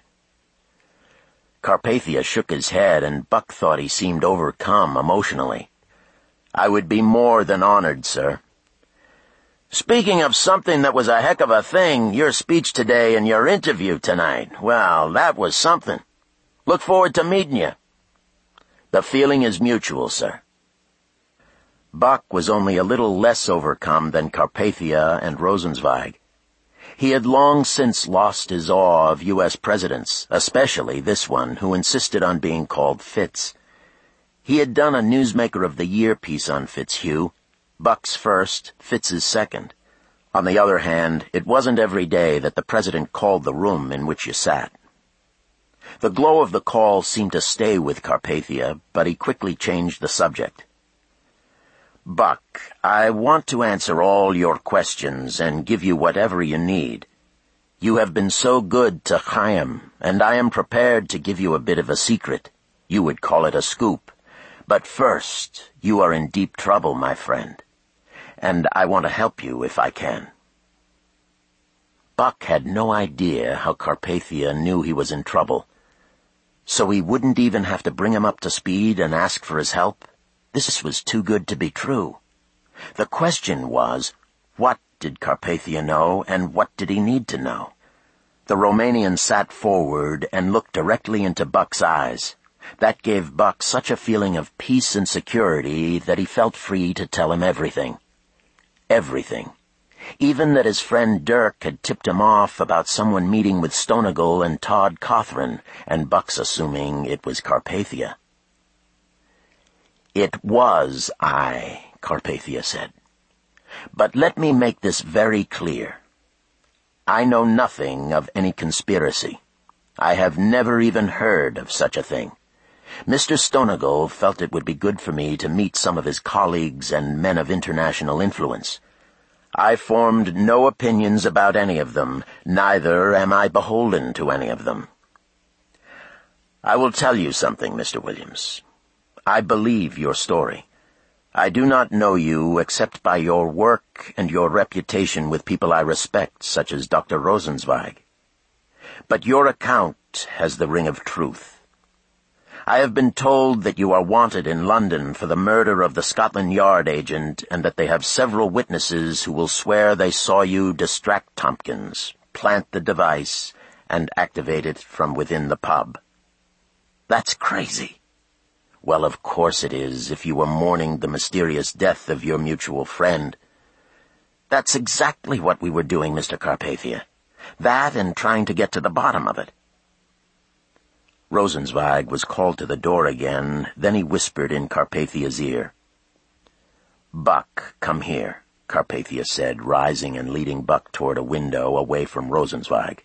Carpathia shook his head, and Buck thought he seemed overcome emotionally. "I would be more than honored, sir." "Speaking of something that was a heck of a thing, your speech today and your interview tonight, well, that was something. Look forward to meeting you." The feeling is mutual, sir. Buck was only a little less overcome than Carpathia and Rosenzweig. He had long since lost his awe of U S presidents, especially this one who insisted on being called Fitz. He had done a Newsmaker of the Year piece on Fitzhugh, Buck's first, Fitz's second. On the other hand, it wasn't every day that the president called the room in which you sat. The glow of the call seemed to stay with Carpathia, but he quickly changed the subject. Buck, I want to answer all your questions and give you whatever you need. You have been so good to Chaim, and I am prepared to give you a bit of a secret. You would call it a scoop. But first, you are in deep trouble, my friend, and I want to help you if I can. Buck had no idea how Carpathia knew he was in trouble, so he wouldn't even have to bring him up to speed and ask for his help. This was too good to be true. The question was, what did Carpathia know, and what did he need to know? The Romanian sat forward and looked directly into Buck's eyes. That gave Buck such a feeling of peace and security that he felt free to tell him everything. Everything. Even that his friend Dirk had tipped him off about someone meeting with Stonegal and Todd Cothran, and Buck's assuming it was Carpathia. It was I, Carpathia said. But let me make this very clear. I know nothing of any conspiracy. I have never even heard of such a thing. Mister Stonegal felt it would be good for me to meet some of his colleagues and men of international influence. I formed no opinions about any of them, neither am I beholden to any of them. I will tell you something, Mister Williams. I believe your story. I do not know you except by your work and your reputation with people I respect, such as Doctor Rosenzweig. But your account has the ring of truth. I have been told that you are wanted in London for the murder of the Scotland Yard agent, and that they have several witnesses who will swear they saw you distract Tompkins, plant the device, and activate it from within the pub. That's crazy. Well, of course it is, if you were mourning the mysterious death of your mutual friend. That's exactly what we were doing, Mister Carpathia. That and trying to get to the bottom of it. Rosenzweig was called to the door again, then he whispered in Carpathia's ear. Buck, come here, Carpathia said, rising and leading Buck toward a window away from Rosenzweig.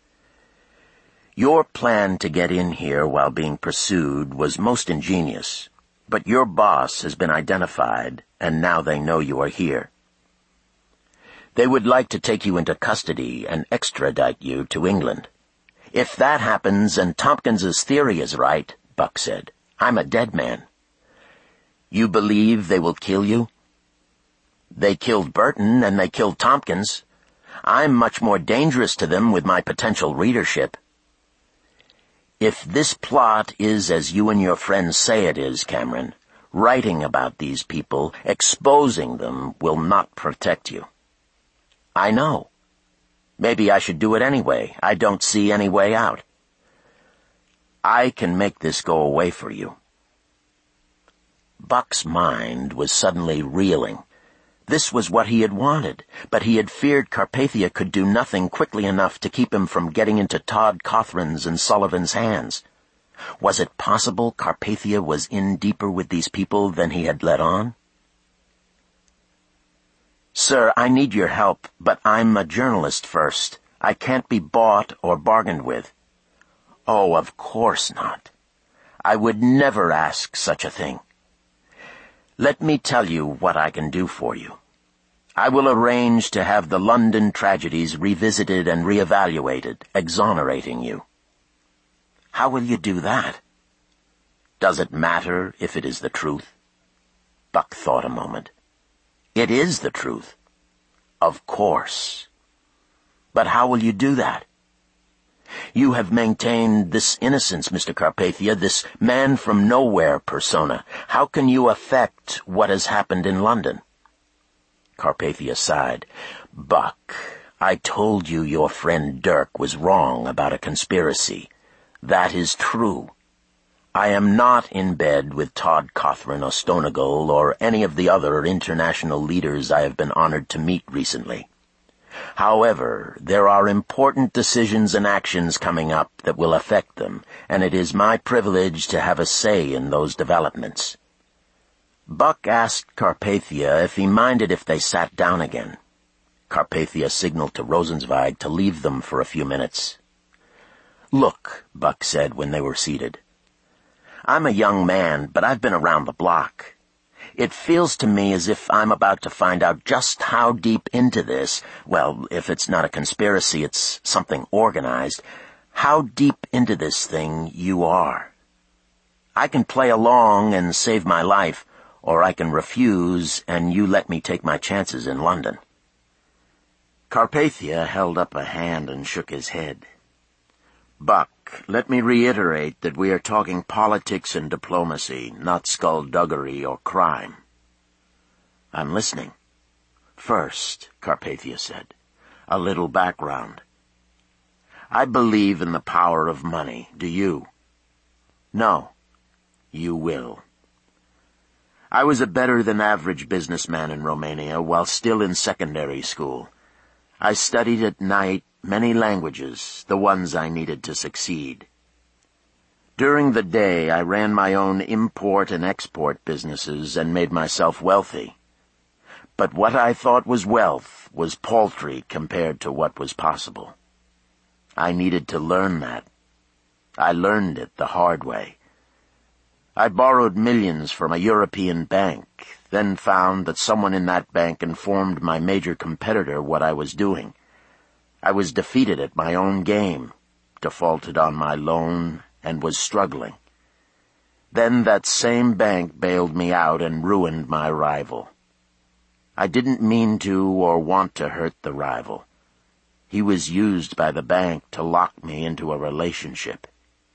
Your plan to get in here while being pursued was most ingenious, but your boss has been identified, and now they know you are here. They would like to take you into custody and extradite you to England. If that happens and Tompkins's theory is right, Buck said, I'm a dead man. You believe they will kill you? They killed Burton and they killed Tompkins. I'm much more dangerous to them with my potential readership. If this plot is as you and your friends say it is, Cameron, writing about these people, exposing them, will not protect you. I know. Maybe I should do it anyway. I don't see any way out. I can make this go away for you. Buck's mind was suddenly reeling. This was what he had wanted, but he had feared Carpathia could do nothing quickly enough to keep him from getting into Todd Cothran's and Sullivan's hands. Was it possible Carpathia was in deeper with these people than he had let on? Sir, I need your help, but I'm a journalist first. I can't be bought or bargained with. Oh, of course not. I would never ask such a thing. Let me tell you what I can do for you. I will arrange to have the London tragedies revisited and reevaluated, exonerating you. How will you do that? Does it matter if it is the truth? Buck thought a moment. It is the truth. Of course. But how will you do that? You have maintained this innocence, Mister Carpathia, this man-from-nowhere persona. How can you affect what has happened in London? Carpathia sighed. Buck, I told you your friend Dirk was wrong about a conspiracy. That is true. I am not in bed with Todd Cothran or Stonegal or any of the other international leaders I have been honored to meet recently. However, there are important decisions and actions coming up that will affect them, and it is my privilege to have a say in those developments. Buck asked Carpathia if he minded if they sat down again. Carpathia signaled to Rosenzweig to leave them for a few minutes. "Look," Buck said when they were seated. "I'm a young man, but I've been around the block. It feels to me as if I'm about to find out just how deep into this, well, if it's not a conspiracy, it's something organized, how deep into this thing you are. I can play along and save my life, or I can refuse and you let me take my chances in London." Carpathia held up a hand and shook his head. "Buck, let me reiterate that we are talking politics and diplomacy, not skullduggery or crime." "I'm listening." "First," Carpathia said, "a little background. I believe in the power of money. Do you?" "No." "You will." I was a better-than-average businessman in Romania while still in secondary school. I studied at night many languages, the ones I needed to succeed. During the day, I ran my own import and export businesses and made myself wealthy. But what I thought was wealth was paltry compared to what was possible. I needed to learn that. I learned it the hard way. I borrowed millions from a European bank, then found that someone in that bank informed my major competitor what I was doing. I was defeated at my own game, defaulted on my loan, and was struggling. Then that same bank bailed me out and ruined my rival. I didn't mean to or want to hurt the rival. He was used by the bank to lock me into a relationship.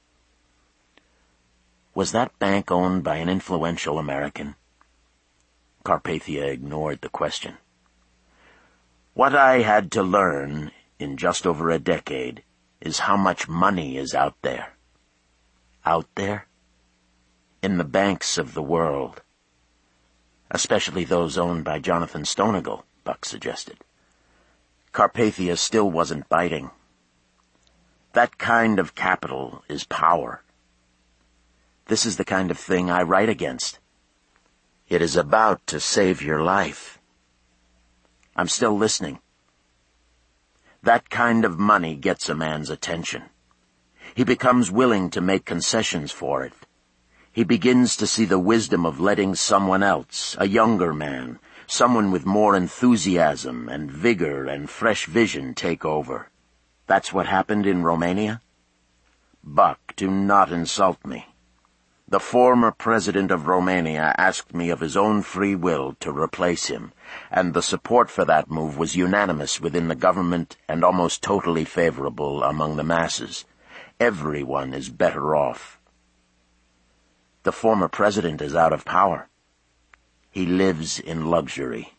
Was that bank owned by an influential American? Carpathia ignored the question. What I had to learn in just over a decade is how much money is out there. Out there? In the banks of the world. Especially those owned by Jonathan Stonegal, Buck suggested. Carpathia still wasn't biting. That kind of capital is power. This is the kind of thing I write against. It is about to save your life. I'm still listening. That kind of money gets a man's attention. He becomes willing to make concessions for it. He begins to see the wisdom of letting someone else, a younger man, someone with more enthusiasm and vigor and fresh vision take over. That's what happened in Romania? Buck, do not insult me. The former president of Romania asked me of his own free will to replace him, and the support for that move was unanimous within the government and almost totally favorable among the masses. Everyone is better off. The former president is out of power. He lives in luxury.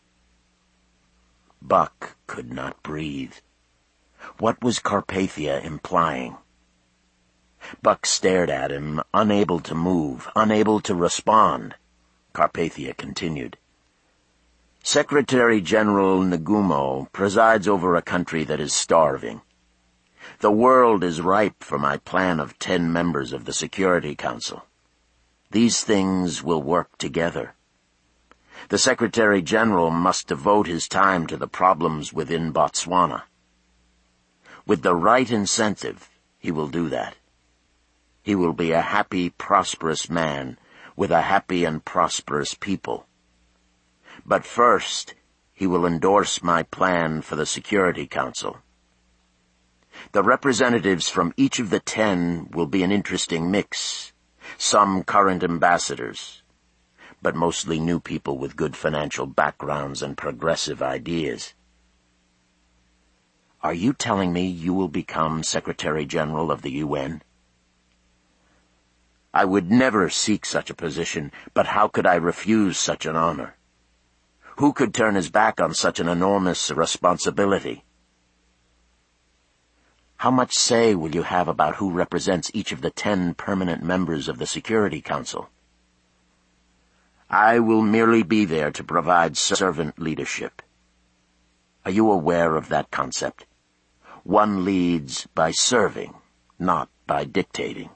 Buck could not breathe. What was Carpathia implying? Buck stared at him, unable to move, unable to respond. Carpathia continued. Secretary General Nagumo presides over a country that is starving. The world is ripe for my plan of ten members of the Security Council. These things will work together. The Secretary General must devote his time to the problems within Botswana. With the right incentive, he will do that. He will be a happy, prosperous man with a happy and prosperous people. But first, he will endorse my plan for the Security Council. The representatives from each of the ten will be an interesting mix. Some current ambassadors, but mostly new people with good financial backgrounds and progressive ideas. Are you telling me you will become Secretary General of the U N? I would never seek such a position, but how could I refuse such an honor? Who could turn his back on such an enormous responsibility? How much say will you have about who represents each of the ten permanent members of the Security Council? I will merely be there to provide servant leadership. Are you aware of that concept? One leads by serving, not by dictating.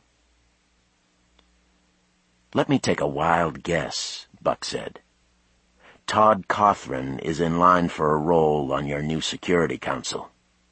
Let me take a wild guess, Buck said. Todd Cothran is in line for a role on your new Security Council.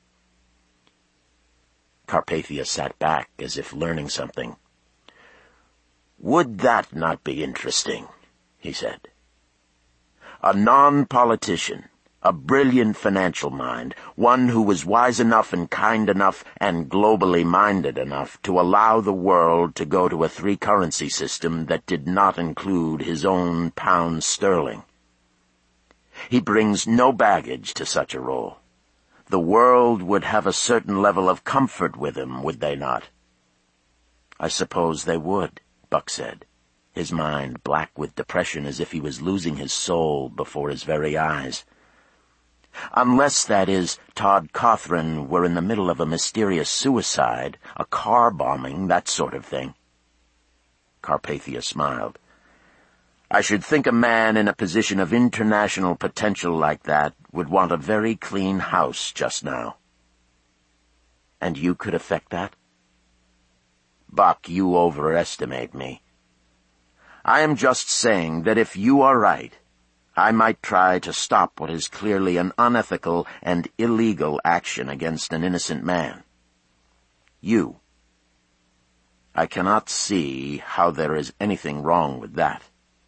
Carpathia sat back as if learning something. Would that not be interesting? He said. A non-politician, a brilliant financial mind, one who was wise enough and kind enough and globally minded enough to allow the world to go to a three-currency system that did not include his own pound sterling. He brings no baggage to such a role. The world would have a certain level of comfort with him, would they not? I suppose they would, Buck said, his mind black with depression as if he was losing his soul before his very eyes. Unless, that is, Todd Cothran were in the middle of a mysterious suicide, a car bombing, that sort of thing. Carpathia smiled. I should think a man in a position of international potential like that would want a very clean house just now. And you could affect that? Buck, you overestimate me. I am just saying that if you are right, I might try to stop what is clearly an unethical and illegal action against an innocent man. You. I cannot see how there is anything wrong with that.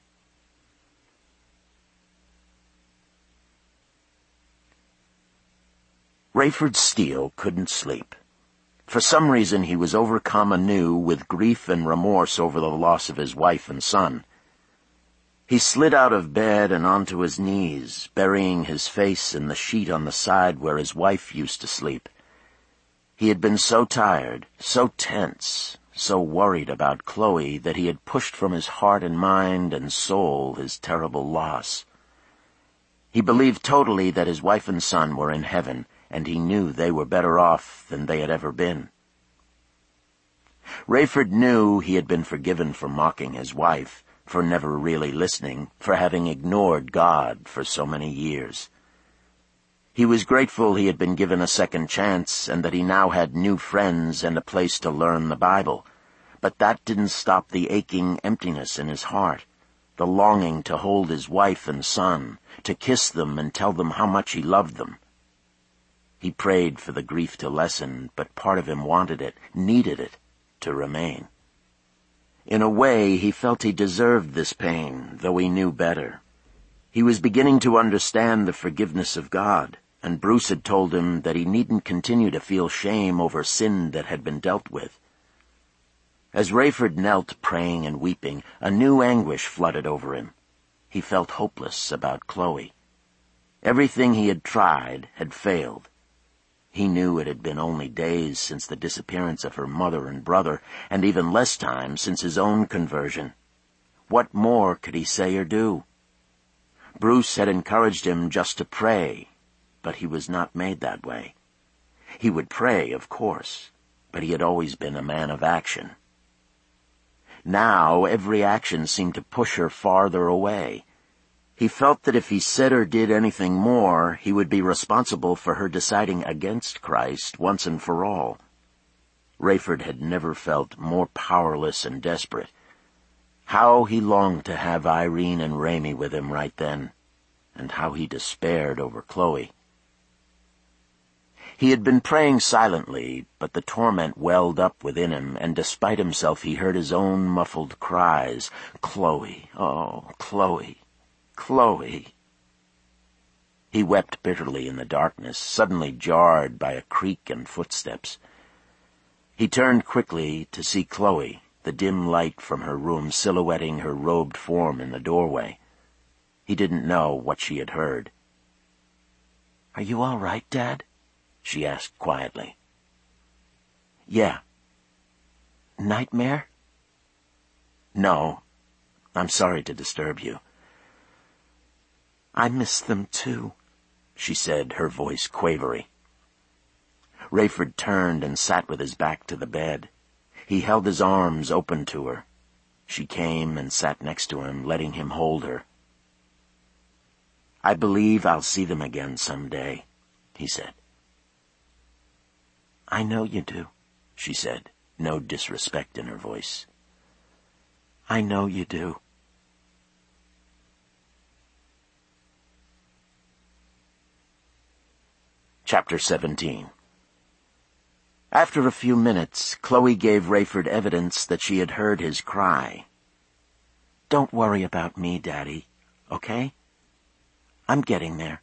Rayford Steele couldn't sleep. For some reason he was overcome anew with grief and remorse over the loss of his wife and son. He slid out of bed and onto his knees, burying his face in the sheet on the side where his wife used to sleep. He had been so tired, so tense, so worried about Chloe that he had pushed from his heart and mind and soul his terrible loss. He believed totally that his wife and son were in heaven, and he knew they were better off than they had ever been. Rayford knew he had been forgiven for mocking his wife, for never really listening, for having ignored God for so many years. He was grateful he had been given a second chance and that he now had new friends and a place to learn the Bible. But that didn't stop the aching emptiness in his heart, the longing to hold his wife and son, to kiss them and tell them how much he loved them. He prayed for the grief to lessen, but part of him wanted it, needed it, to remain. In a way, he felt he deserved this pain, though he knew better. He was beginning to understand the forgiveness of God, and Bruce had told him that he needn't continue to feel shame over sin that had been dealt with. As Rayford knelt praying and weeping, a new anguish flooded over him. He felt hopeless about Chloe. Everything he had tried had failed. He knew it had been only days since the disappearance of her mother and brother, and even less time since his own conversion. What more could he say or do? Bruce had encouraged him just to pray, but he was not made that way. He would pray, of course, but he had always been a man of action. Now every action seemed to push her farther away. He felt that if he said or did anything more, he would be responsible for her deciding against Christ once and for all. Rayford had never felt more powerless and desperate. How he longed to have Irene and Ramey with him right then, and how he despaired over Chloe. He had been praying silently, but the torment welled up within him, and despite himself he heard his own muffled cries, "Chloe, oh, Chloe, Chloe." He wept bitterly in the darkness, suddenly jarred by a creak and footsteps. He turned quickly to see Chloe, the dim light from her room silhouetting her robed form in the doorway. He didn't know what she had heard. "Are you all right, Dad?" she asked quietly. "Yeah." "Nightmare?" "No. I'm sorry to disturb you." "I miss them too," she said, her voice quavery. Rayford turned and sat with his back to the bed. He held his arms open to her. She came and sat next to him, letting him hold her. "I believe I'll see them again someday," he said. "I know you do," she said, no disrespect in her voice. "I know you do." Chapter seventeen. After a few minutes, Chloe gave Rayford evidence that she had heard his cry. "Don't worry about me, Daddy, okay? I'm getting there."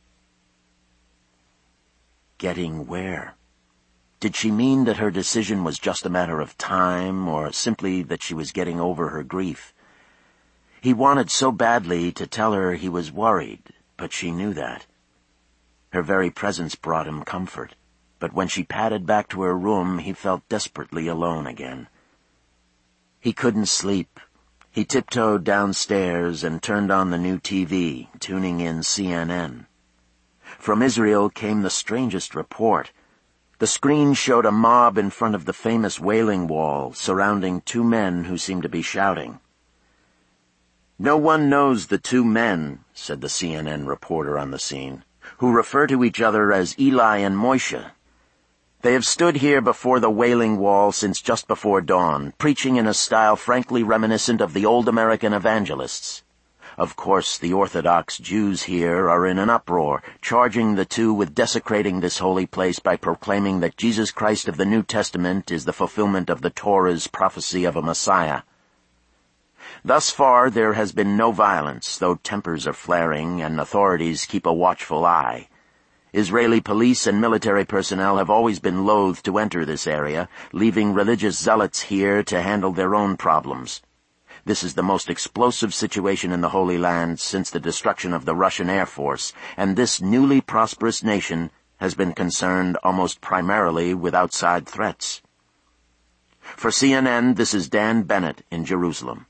Getting where? Did she mean that her decision was just a matter of time, or simply that she was getting over her grief? He wanted so badly to tell her he was worried, but she knew that. Her very presence brought him comfort, but when she padded back to her room, he felt desperately alone again. He couldn't sleep. He tiptoed downstairs and turned on the new T V, tuning in C N N. From Israel came the strangest report. The screen showed a mob in front of the famous Wailing Wall, surrounding two men who seemed to be shouting. "No one knows the two men," said the C N N reporter on the scene, "who refer to each other as Eli and Moishe. They have stood here before the Wailing Wall since just before dawn, preaching in a style frankly reminiscent of the old American evangelists. Of course, the Orthodox Jews here are in an uproar, charging the two with desecrating this holy place by proclaiming that Jesus Christ of the New Testament is the fulfillment of the Torah's prophecy of a Messiah. Thus far, there has been no violence, though tempers are flaring and authorities keep a watchful eye. Israeli police and military personnel have always been loath to enter this area, leaving religious zealots here to handle their own problems. This is the most explosive situation in the Holy Land since the destruction of the Russian Air Force, and this newly prosperous nation has been concerned almost primarily with outside threats. For C N N, this is Dan Bennett in Jerusalem.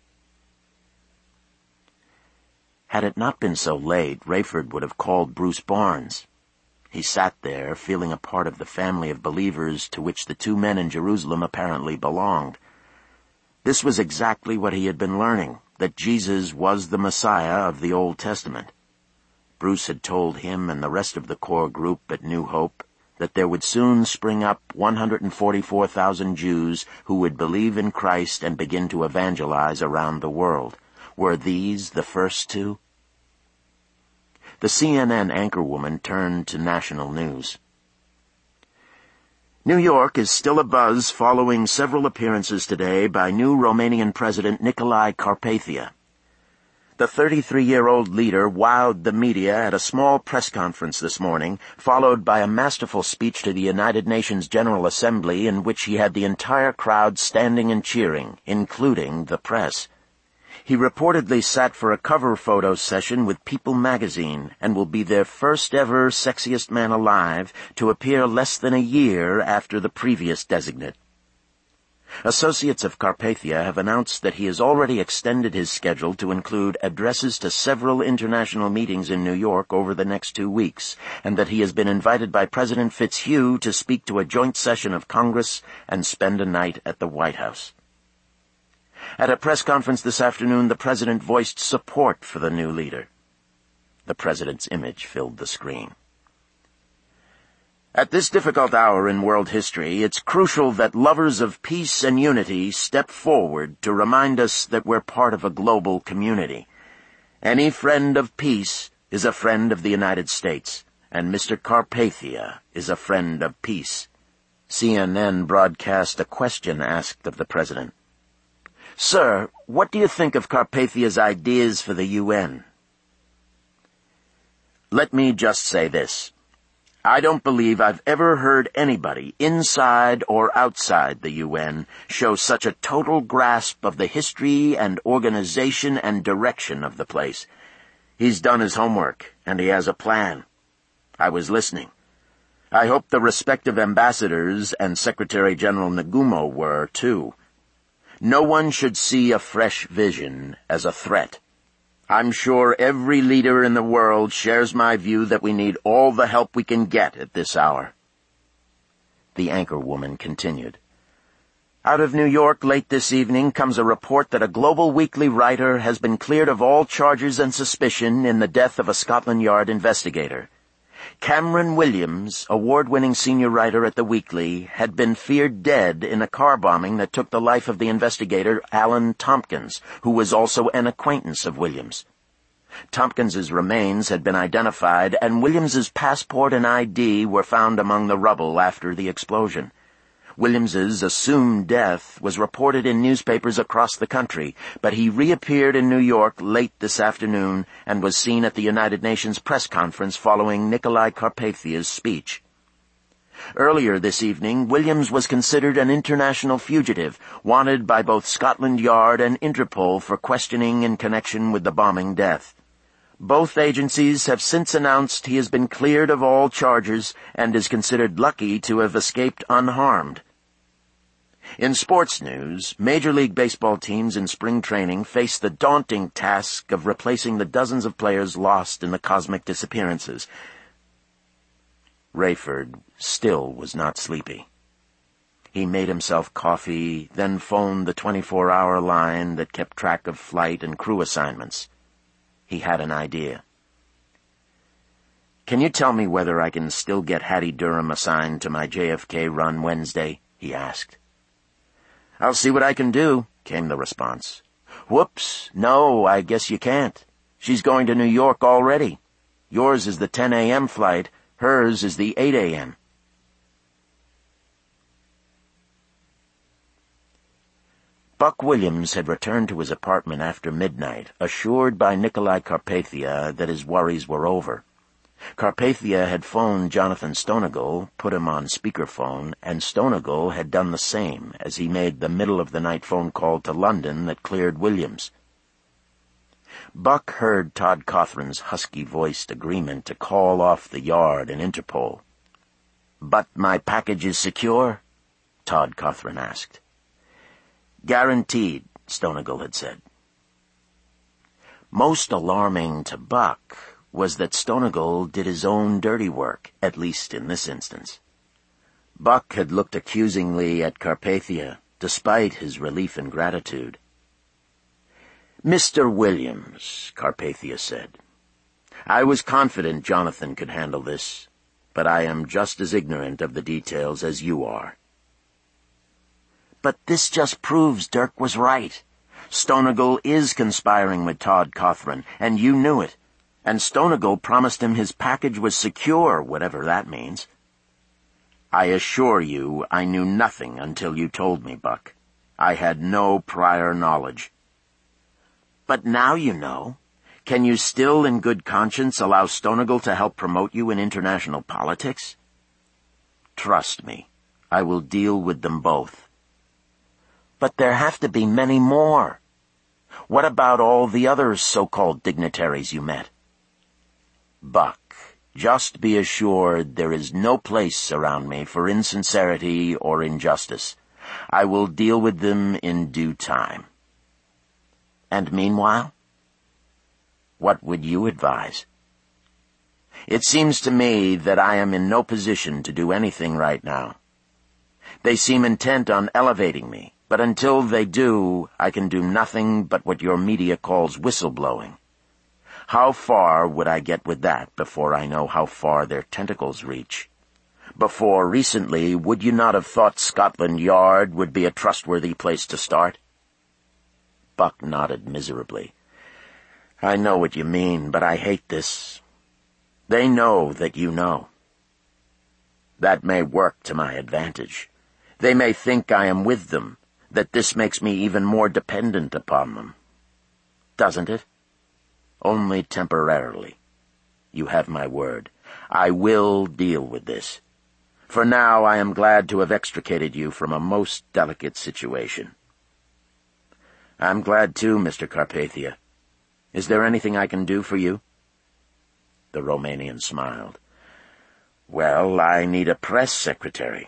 Had it not been so late, Rayford would have called Bruce Barnes. He sat there, feeling a part of the family of believers to which the two men in Jerusalem apparently belonged. This was exactly what he had been learning, that Jesus was the Messiah of the Old Testament. Bruce had told him and the rest of the core group at New Hope that there would soon spring up one hundred forty-four thousand Jews who would believe in Christ and begin to evangelize around the world. Were these the first two? The C N N anchorwoman turned to national news. New York is still abuzz following several appearances today by new Romanian President Nicolae Carpathia. The thirty-three-year-old leader wowed the media at a small press conference this morning, followed by a masterful speech to the United Nations General Assembly in which he had the entire crowd standing and cheering, including the press. He reportedly sat for a cover photo session with People magazine and will be their first-ever sexiest man alive to appear less than a year after the previous designate. Associates of Carpathia have announced that he has already extended his schedule to include addresses to several international meetings in New York over the next two weeks, and that he has been invited by President Fitzhugh to speak to a joint session of Congress and spend a night at the White House. At a press conference this afternoon, the president voiced support for the new leader. The president's image filled the screen. At this difficult hour in world history, it's crucial that lovers of peace and unity step forward to remind us that we're part of a global community. Any friend of peace is a friend of the United States, and Mister Carpathia is a friend of peace. C N N broadcast a question asked of the president. "Sir, what do you think of Carpathia's ideas for the U N? Let me just say this. I don't believe I've ever heard anybody, inside or outside the U N, show such a total grasp of the history and organization and direction of the place. He's done his homework, and he has a plan. I was listening. I hope the respective ambassadors and Secretary General Nagumo were, too. No one should see a fresh vision as a threat. I'm sure every leader in the world shares my view that we need all the help we can get at this hour." the anchor woman continued. Out of New York late this evening comes a report that a Global Weekly writer has been cleared of all charges and suspicion in the death of a Scotland Yard investigator. Cameron Williams, award-winning senior writer at the Weekly, had been feared dead in a car bombing that took the life of the investigator Alan Tompkins, who was also an acquaintance of Williams. Tompkins's remains had been identified, and Williams's passport and I D were found among the rubble after the explosion. Williams's assumed death was reported in newspapers across the country, but he reappeared in New York late this afternoon and was seen at the United Nations press conference following Nicolae Carpathia's speech. Earlier this evening, Williams was considered an international fugitive, wanted by both Scotland Yard and Interpol for questioning in connection with the bombing death. Both agencies have since announced he has been cleared of all charges and is considered lucky to have escaped unharmed. In sports news, Major League Baseball teams in spring training face the daunting task of replacing the dozens of players lost in the cosmic disappearances. Rayford still was not sleepy. He made himself coffee, then phoned the twenty-four hour line that kept track of flight and crew assignments. He had an idea. "Can you tell me whether I can still get Hattie Durham assigned to my J F K run Wednesday?" he asked. "I'll see what I can do," came the response. "Whoops, no, I guess you can't. She's going to New York already. Yours is the ten a.m. flight, hers is the eight a.m. Buck Williams had returned to his apartment after midnight, assured by Nicolae Carpathia that his worries were over. Carpathia had phoned Jonathan Stonegal, put him on speakerphone, and Stonegal had done the same as he made the middle-of-the-night phone call to London that cleared Williams. Buck heard Todd Cothran's husky-voiced agreement to call off the Yard and Interpol. "But my package is secure?" Todd Cothran asked. "Guaranteed," Stonegal had said. Most alarming to Buck was that Stonegal did his own dirty work, at least in this instance. Buck had looked accusingly at Carpathia, despite his relief and gratitude. "Mister Williams," Carpathia said, "I was confident Jonathan could handle this, but I am just as ignorant of the details as you are." "But this just proves Dirk was right. Stonegal is conspiring with Todd Cothran, and you knew it. And Stonegal promised him his package was secure, whatever that means." "I assure you I knew nothing until you told me, Buck. I had no prior knowledge." "But now you know. Can you still, in good conscience, allow Stonegal to help promote you in international politics?" "Trust me, I will deal with them both." "But there have to be many more. What about all the other so-called dignitaries you met?" "Buck, just be assured there is no place around me for insincerity or injustice. I will deal with them in due time." "And meanwhile?" "What would you advise?" "It seems to me that I am in no position to do anything right now. They seem intent on elevating me, but until they do, I can do nothing but what your media calls whistleblowing. How far would I get with that before I know how far their tentacles reach? Before recently, would you not have thought Scotland Yard would be a trustworthy place to start?" Buck nodded miserably. "I know what you mean, but I hate this. They know that you know. That may work to my advantage. They may think I am with them, that this makes me even more dependent upon them. Doesn't it? Only temporarily. You have my word. I will deal with this. For now, I am glad to have extricated you from a most delicate situation." "I'm glad too, Mister Carpathia. Is there anything I can do for you?" The Romanian smiled. "Well, I need a press secretary."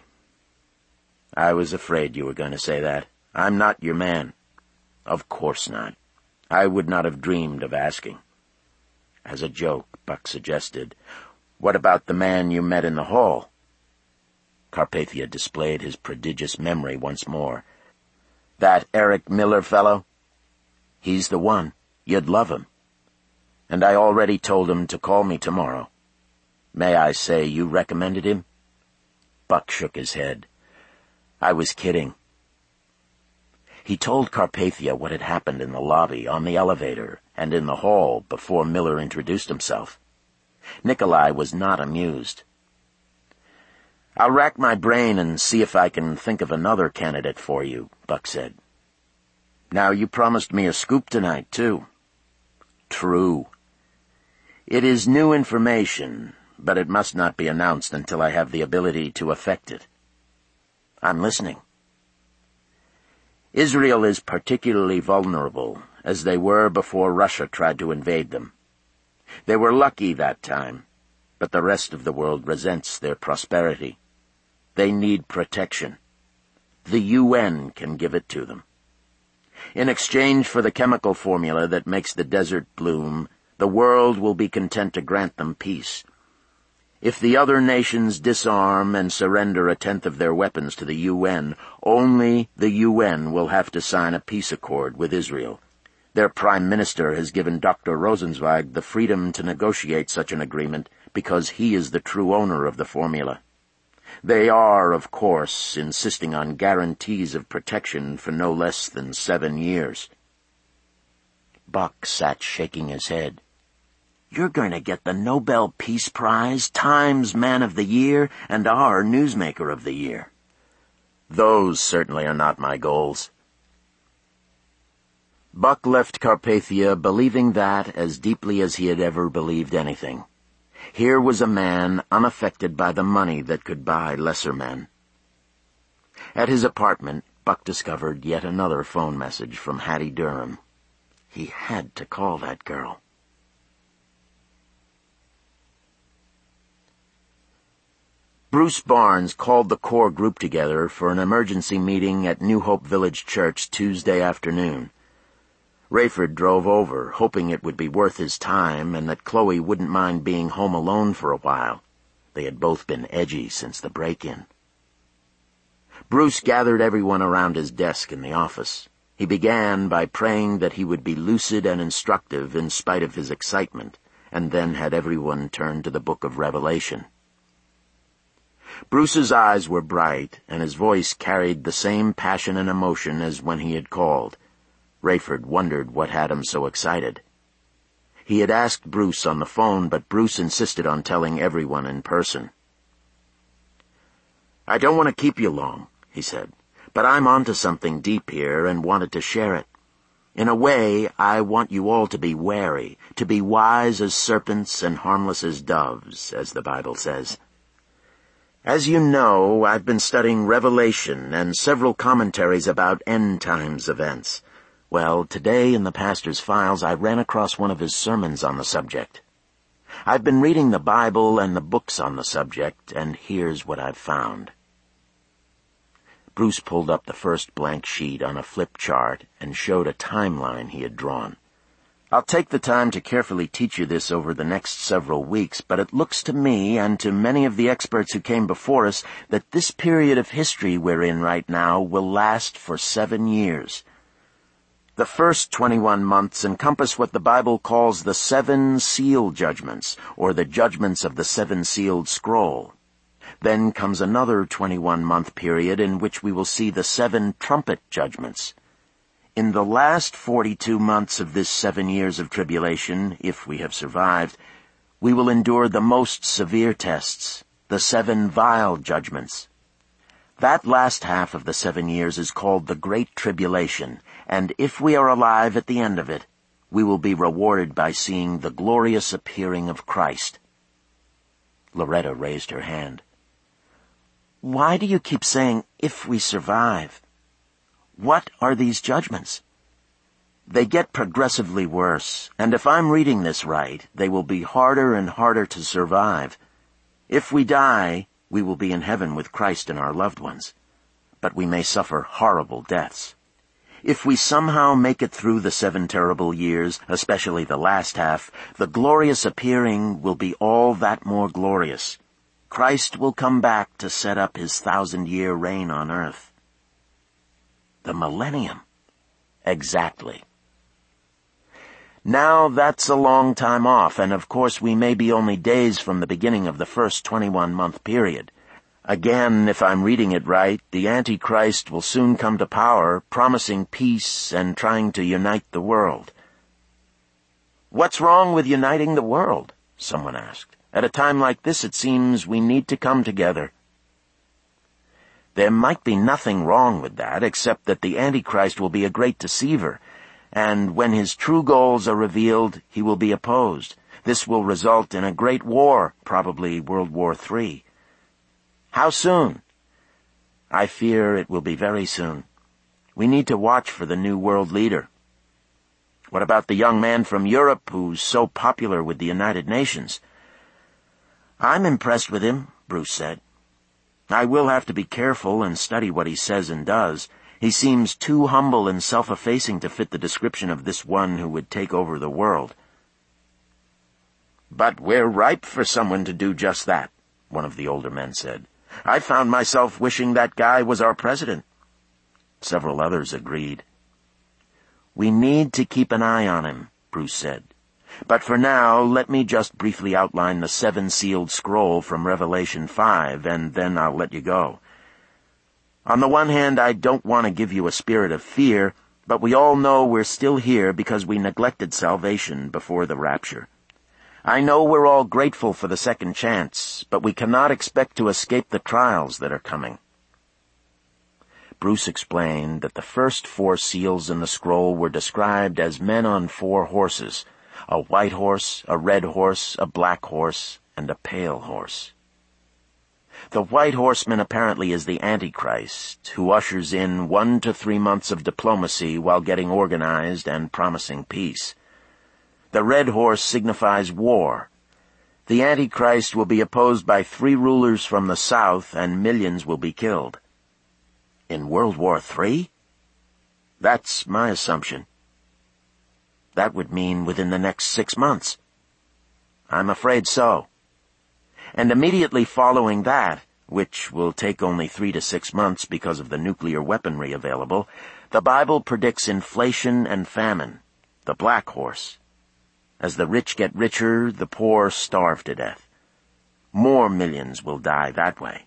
"I was afraid you were going to say that. I'm not your man." "Of course not. I would not have dreamed of asking." As a joke, Buck suggested, "What about the man you met in the hall?" Carpathia displayed his prodigious memory once more. "That Eric Miller fellow? He's the one. You'd love him. And I already told him to call me tomorrow. May I say you recommended him?" Buck shook his head. "I was kidding." He told Carpathia what had happened in the lobby, on the elevator, and in the hall before Miller introduced himself. Nikolai was not amused. "I'll rack my brain and see if I can think of another candidate for you," Buck said. "Now, you promised me a scoop tonight, too." "True. It is new information, but it must not be announced until I have the ability to effect it." "I'm listening." "Israel is particularly vulnerable, as they were before Russia tried to invade them. They were lucky that time, but the rest of the world resents their prosperity. They need protection. The U N can give it to them. In exchange for the chemical formula that makes the desert bloom, the world will be content to grant them peace. If the other nations disarm and surrender a tenth of their weapons to the U N, only the U N will have to sign a peace accord with Israel. Their Prime Minister has given Doctor Rosenzweig the freedom to negotiate such an agreement because he is the true owner of the formula. They are, of course, insisting on guarantees of protection for no less than seven years. Buck sat shaking his head. "You're going to get the Nobel Peace Prize, Times Man of the Year, and our Newsmaker of the Year." "Those certainly are not my goals." Buck left Carpathia believing that as deeply as he had ever believed anything. Here was a man unaffected by the money that could buy lesser men. At his apartment, Buck discovered yet another phone message from Hattie Durham. He had to call that girl. Bruce Barnes called the core group together for an emergency meeting at New Hope Village Church Tuesday afternoon. Rayford drove over, hoping it would be worth his time and that Chloe wouldn't mind being home alone for a while. They had both been edgy since the break-in. Bruce gathered everyone around his desk in the office. He began by praying that he would be lucid and instructive in spite of his excitement, and then had everyone turn to the Book of Revelation. Bruce's eyes were bright, and his voice carried the same passion and emotion as when he had called. Rayford wondered what had him so excited. He had asked Bruce on the phone, but Bruce insisted on telling everyone in person. "I don't want to keep you long," he said, "but I'm onto something deep here and wanted to share it. In a way, I want you all to be wary, to be wise as serpents and harmless as doves, as the Bible says. As you know, I've been studying Revelation and several commentaries about end-times events. Well, today in the pastor's files I ran across one of his sermons on the subject. I've been reading the Bible and the books on the subject, and here's what I've found." Bruce pulled up the first blank sheet on a flip chart and showed a timeline he had drawn. "I'll take the time to carefully teach you this over the next several weeks, but it looks to me and to many of the experts who came before us that this period of history we're in right now will last for seven years. The first twenty-one months encompass what the Bible calls the seven seal judgments, or the judgments of the seven-sealed scroll. Then comes another twenty-one-month period in which we will see the seven trumpet judgments. In the last forty-two months of this seven years of tribulation, if we have survived, we will endure the most severe tests, the seven vial judgments. That last half of the seven years is called the Great Tribulation, and if we are alive at the end of it, we will be rewarded by seeing the glorious appearing of Christ." Loretta raised her hand. "Why do you keep saying, 'if we survive'? What are these judgments?" "They get progressively worse, and if I'm reading this right, they will be harder and harder to survive. If we die, we will be in heaven with Christ and our loved ones, but we may suffer horrible deaths. If we somehow make it through the seven terrible years, especially the last half, the glorious appearing will be all that more glorious. Christ will come back to set up his thousand-year reign on earth. The millennium. Exactly. Now that's a long time off, and of course we may be only days from the beginning of the first twenty-one month period. Again, if I'm reading it right, the Antichrist will soon come to power, promising peace and trying to unite the world. What's wrong with uniting the world? Someone asked. At a time like this, it seems we need to come together. There might be nothing wrong with that, except that the Antichrist will be a great deceiver, and when his true goals are revealed, he will be opposed. This will result in a great war, probably World War Three. How soon? I fear it will be very soon. We need to watch for the new world leader. What about the young man from Europe who's so popular with the United Nations? I'm impressed with him, Bruce said. I will have to be careful and study what he says and does. He seems too humble and self-effacing to fit the description of this one who would take over the world. But we're ripe for someone to do just that, one of the older men said. I found myself wishing that guy was our president. Several others agreed. We need to keep an eye on him, Bruce said. But for now, let me just briefly outline the seven-sealed scroll from Revelation five, and then I'll let you go. On the one hand, I don't want to give you a spirit of fear, but we all know we're still here because we neglected salvation before the rapture. I know we're all grateful for the second chance, but we cannot expect to escape the trials that are coming. Bruce explained that the first four seals in the scroll were described as men on four horses, a white horse, a red horse, a black horse, and a pale horse. The white horseman apparently is the Antichrist, who ushers in one to three months of diplomacy while getting organized and promising peace. The red horse signifies war. The Antichrist will be opposed by three rulers from the south, and millions will be killed. In World War Three? That's my assumption. That would mean within the next six months. I'm afraid so. And immediately following that, which will take only three to six months because of the nuclear weaponry available, the Bible predicts inflation and famine, the black horse. As the rich get richer, the poor starve to death. More millions will die that way.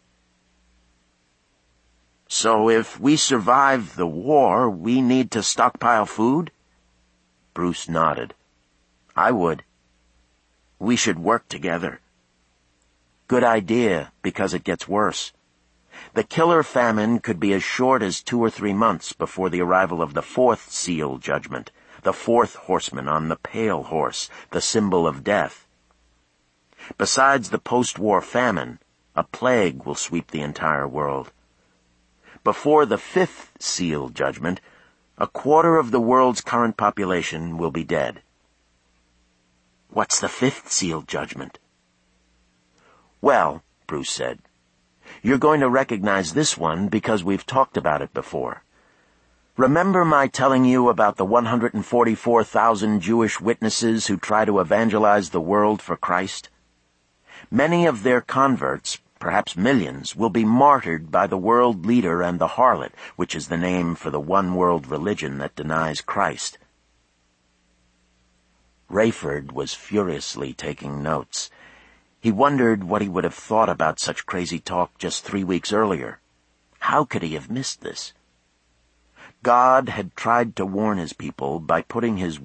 So if we survive the war, we need to stockpile food? Bruce nodded. I would. We should work together. Good idea, because it gets worse. The killer famine could be as short as two or three months before the arrival of the fourth seal judgment, the fourth horseman on the pale horse, the symbol of death. Besides the post-war famine, a plague will sweep the entire world. Before the fifth seal judgment, a quarter of the world's current population will be dead. What's the fifth seal judgment? Well, Bruce said, you're going to recognize this one because we've talked about it before. Remember my telling you about the one hundred forty-four thousand Jewish witnesses who try to evangelize the world for Christ? Many of their converts, perhaps millions, will be martyred by the world leader and the harlot, which is the name for the one-world religion that denies Christ. Rayford was furiously taking notes. He wondered what he would have thought about such crazy talk just three weeks earlier. How could he have missed this? God had tried to warn his people by putting his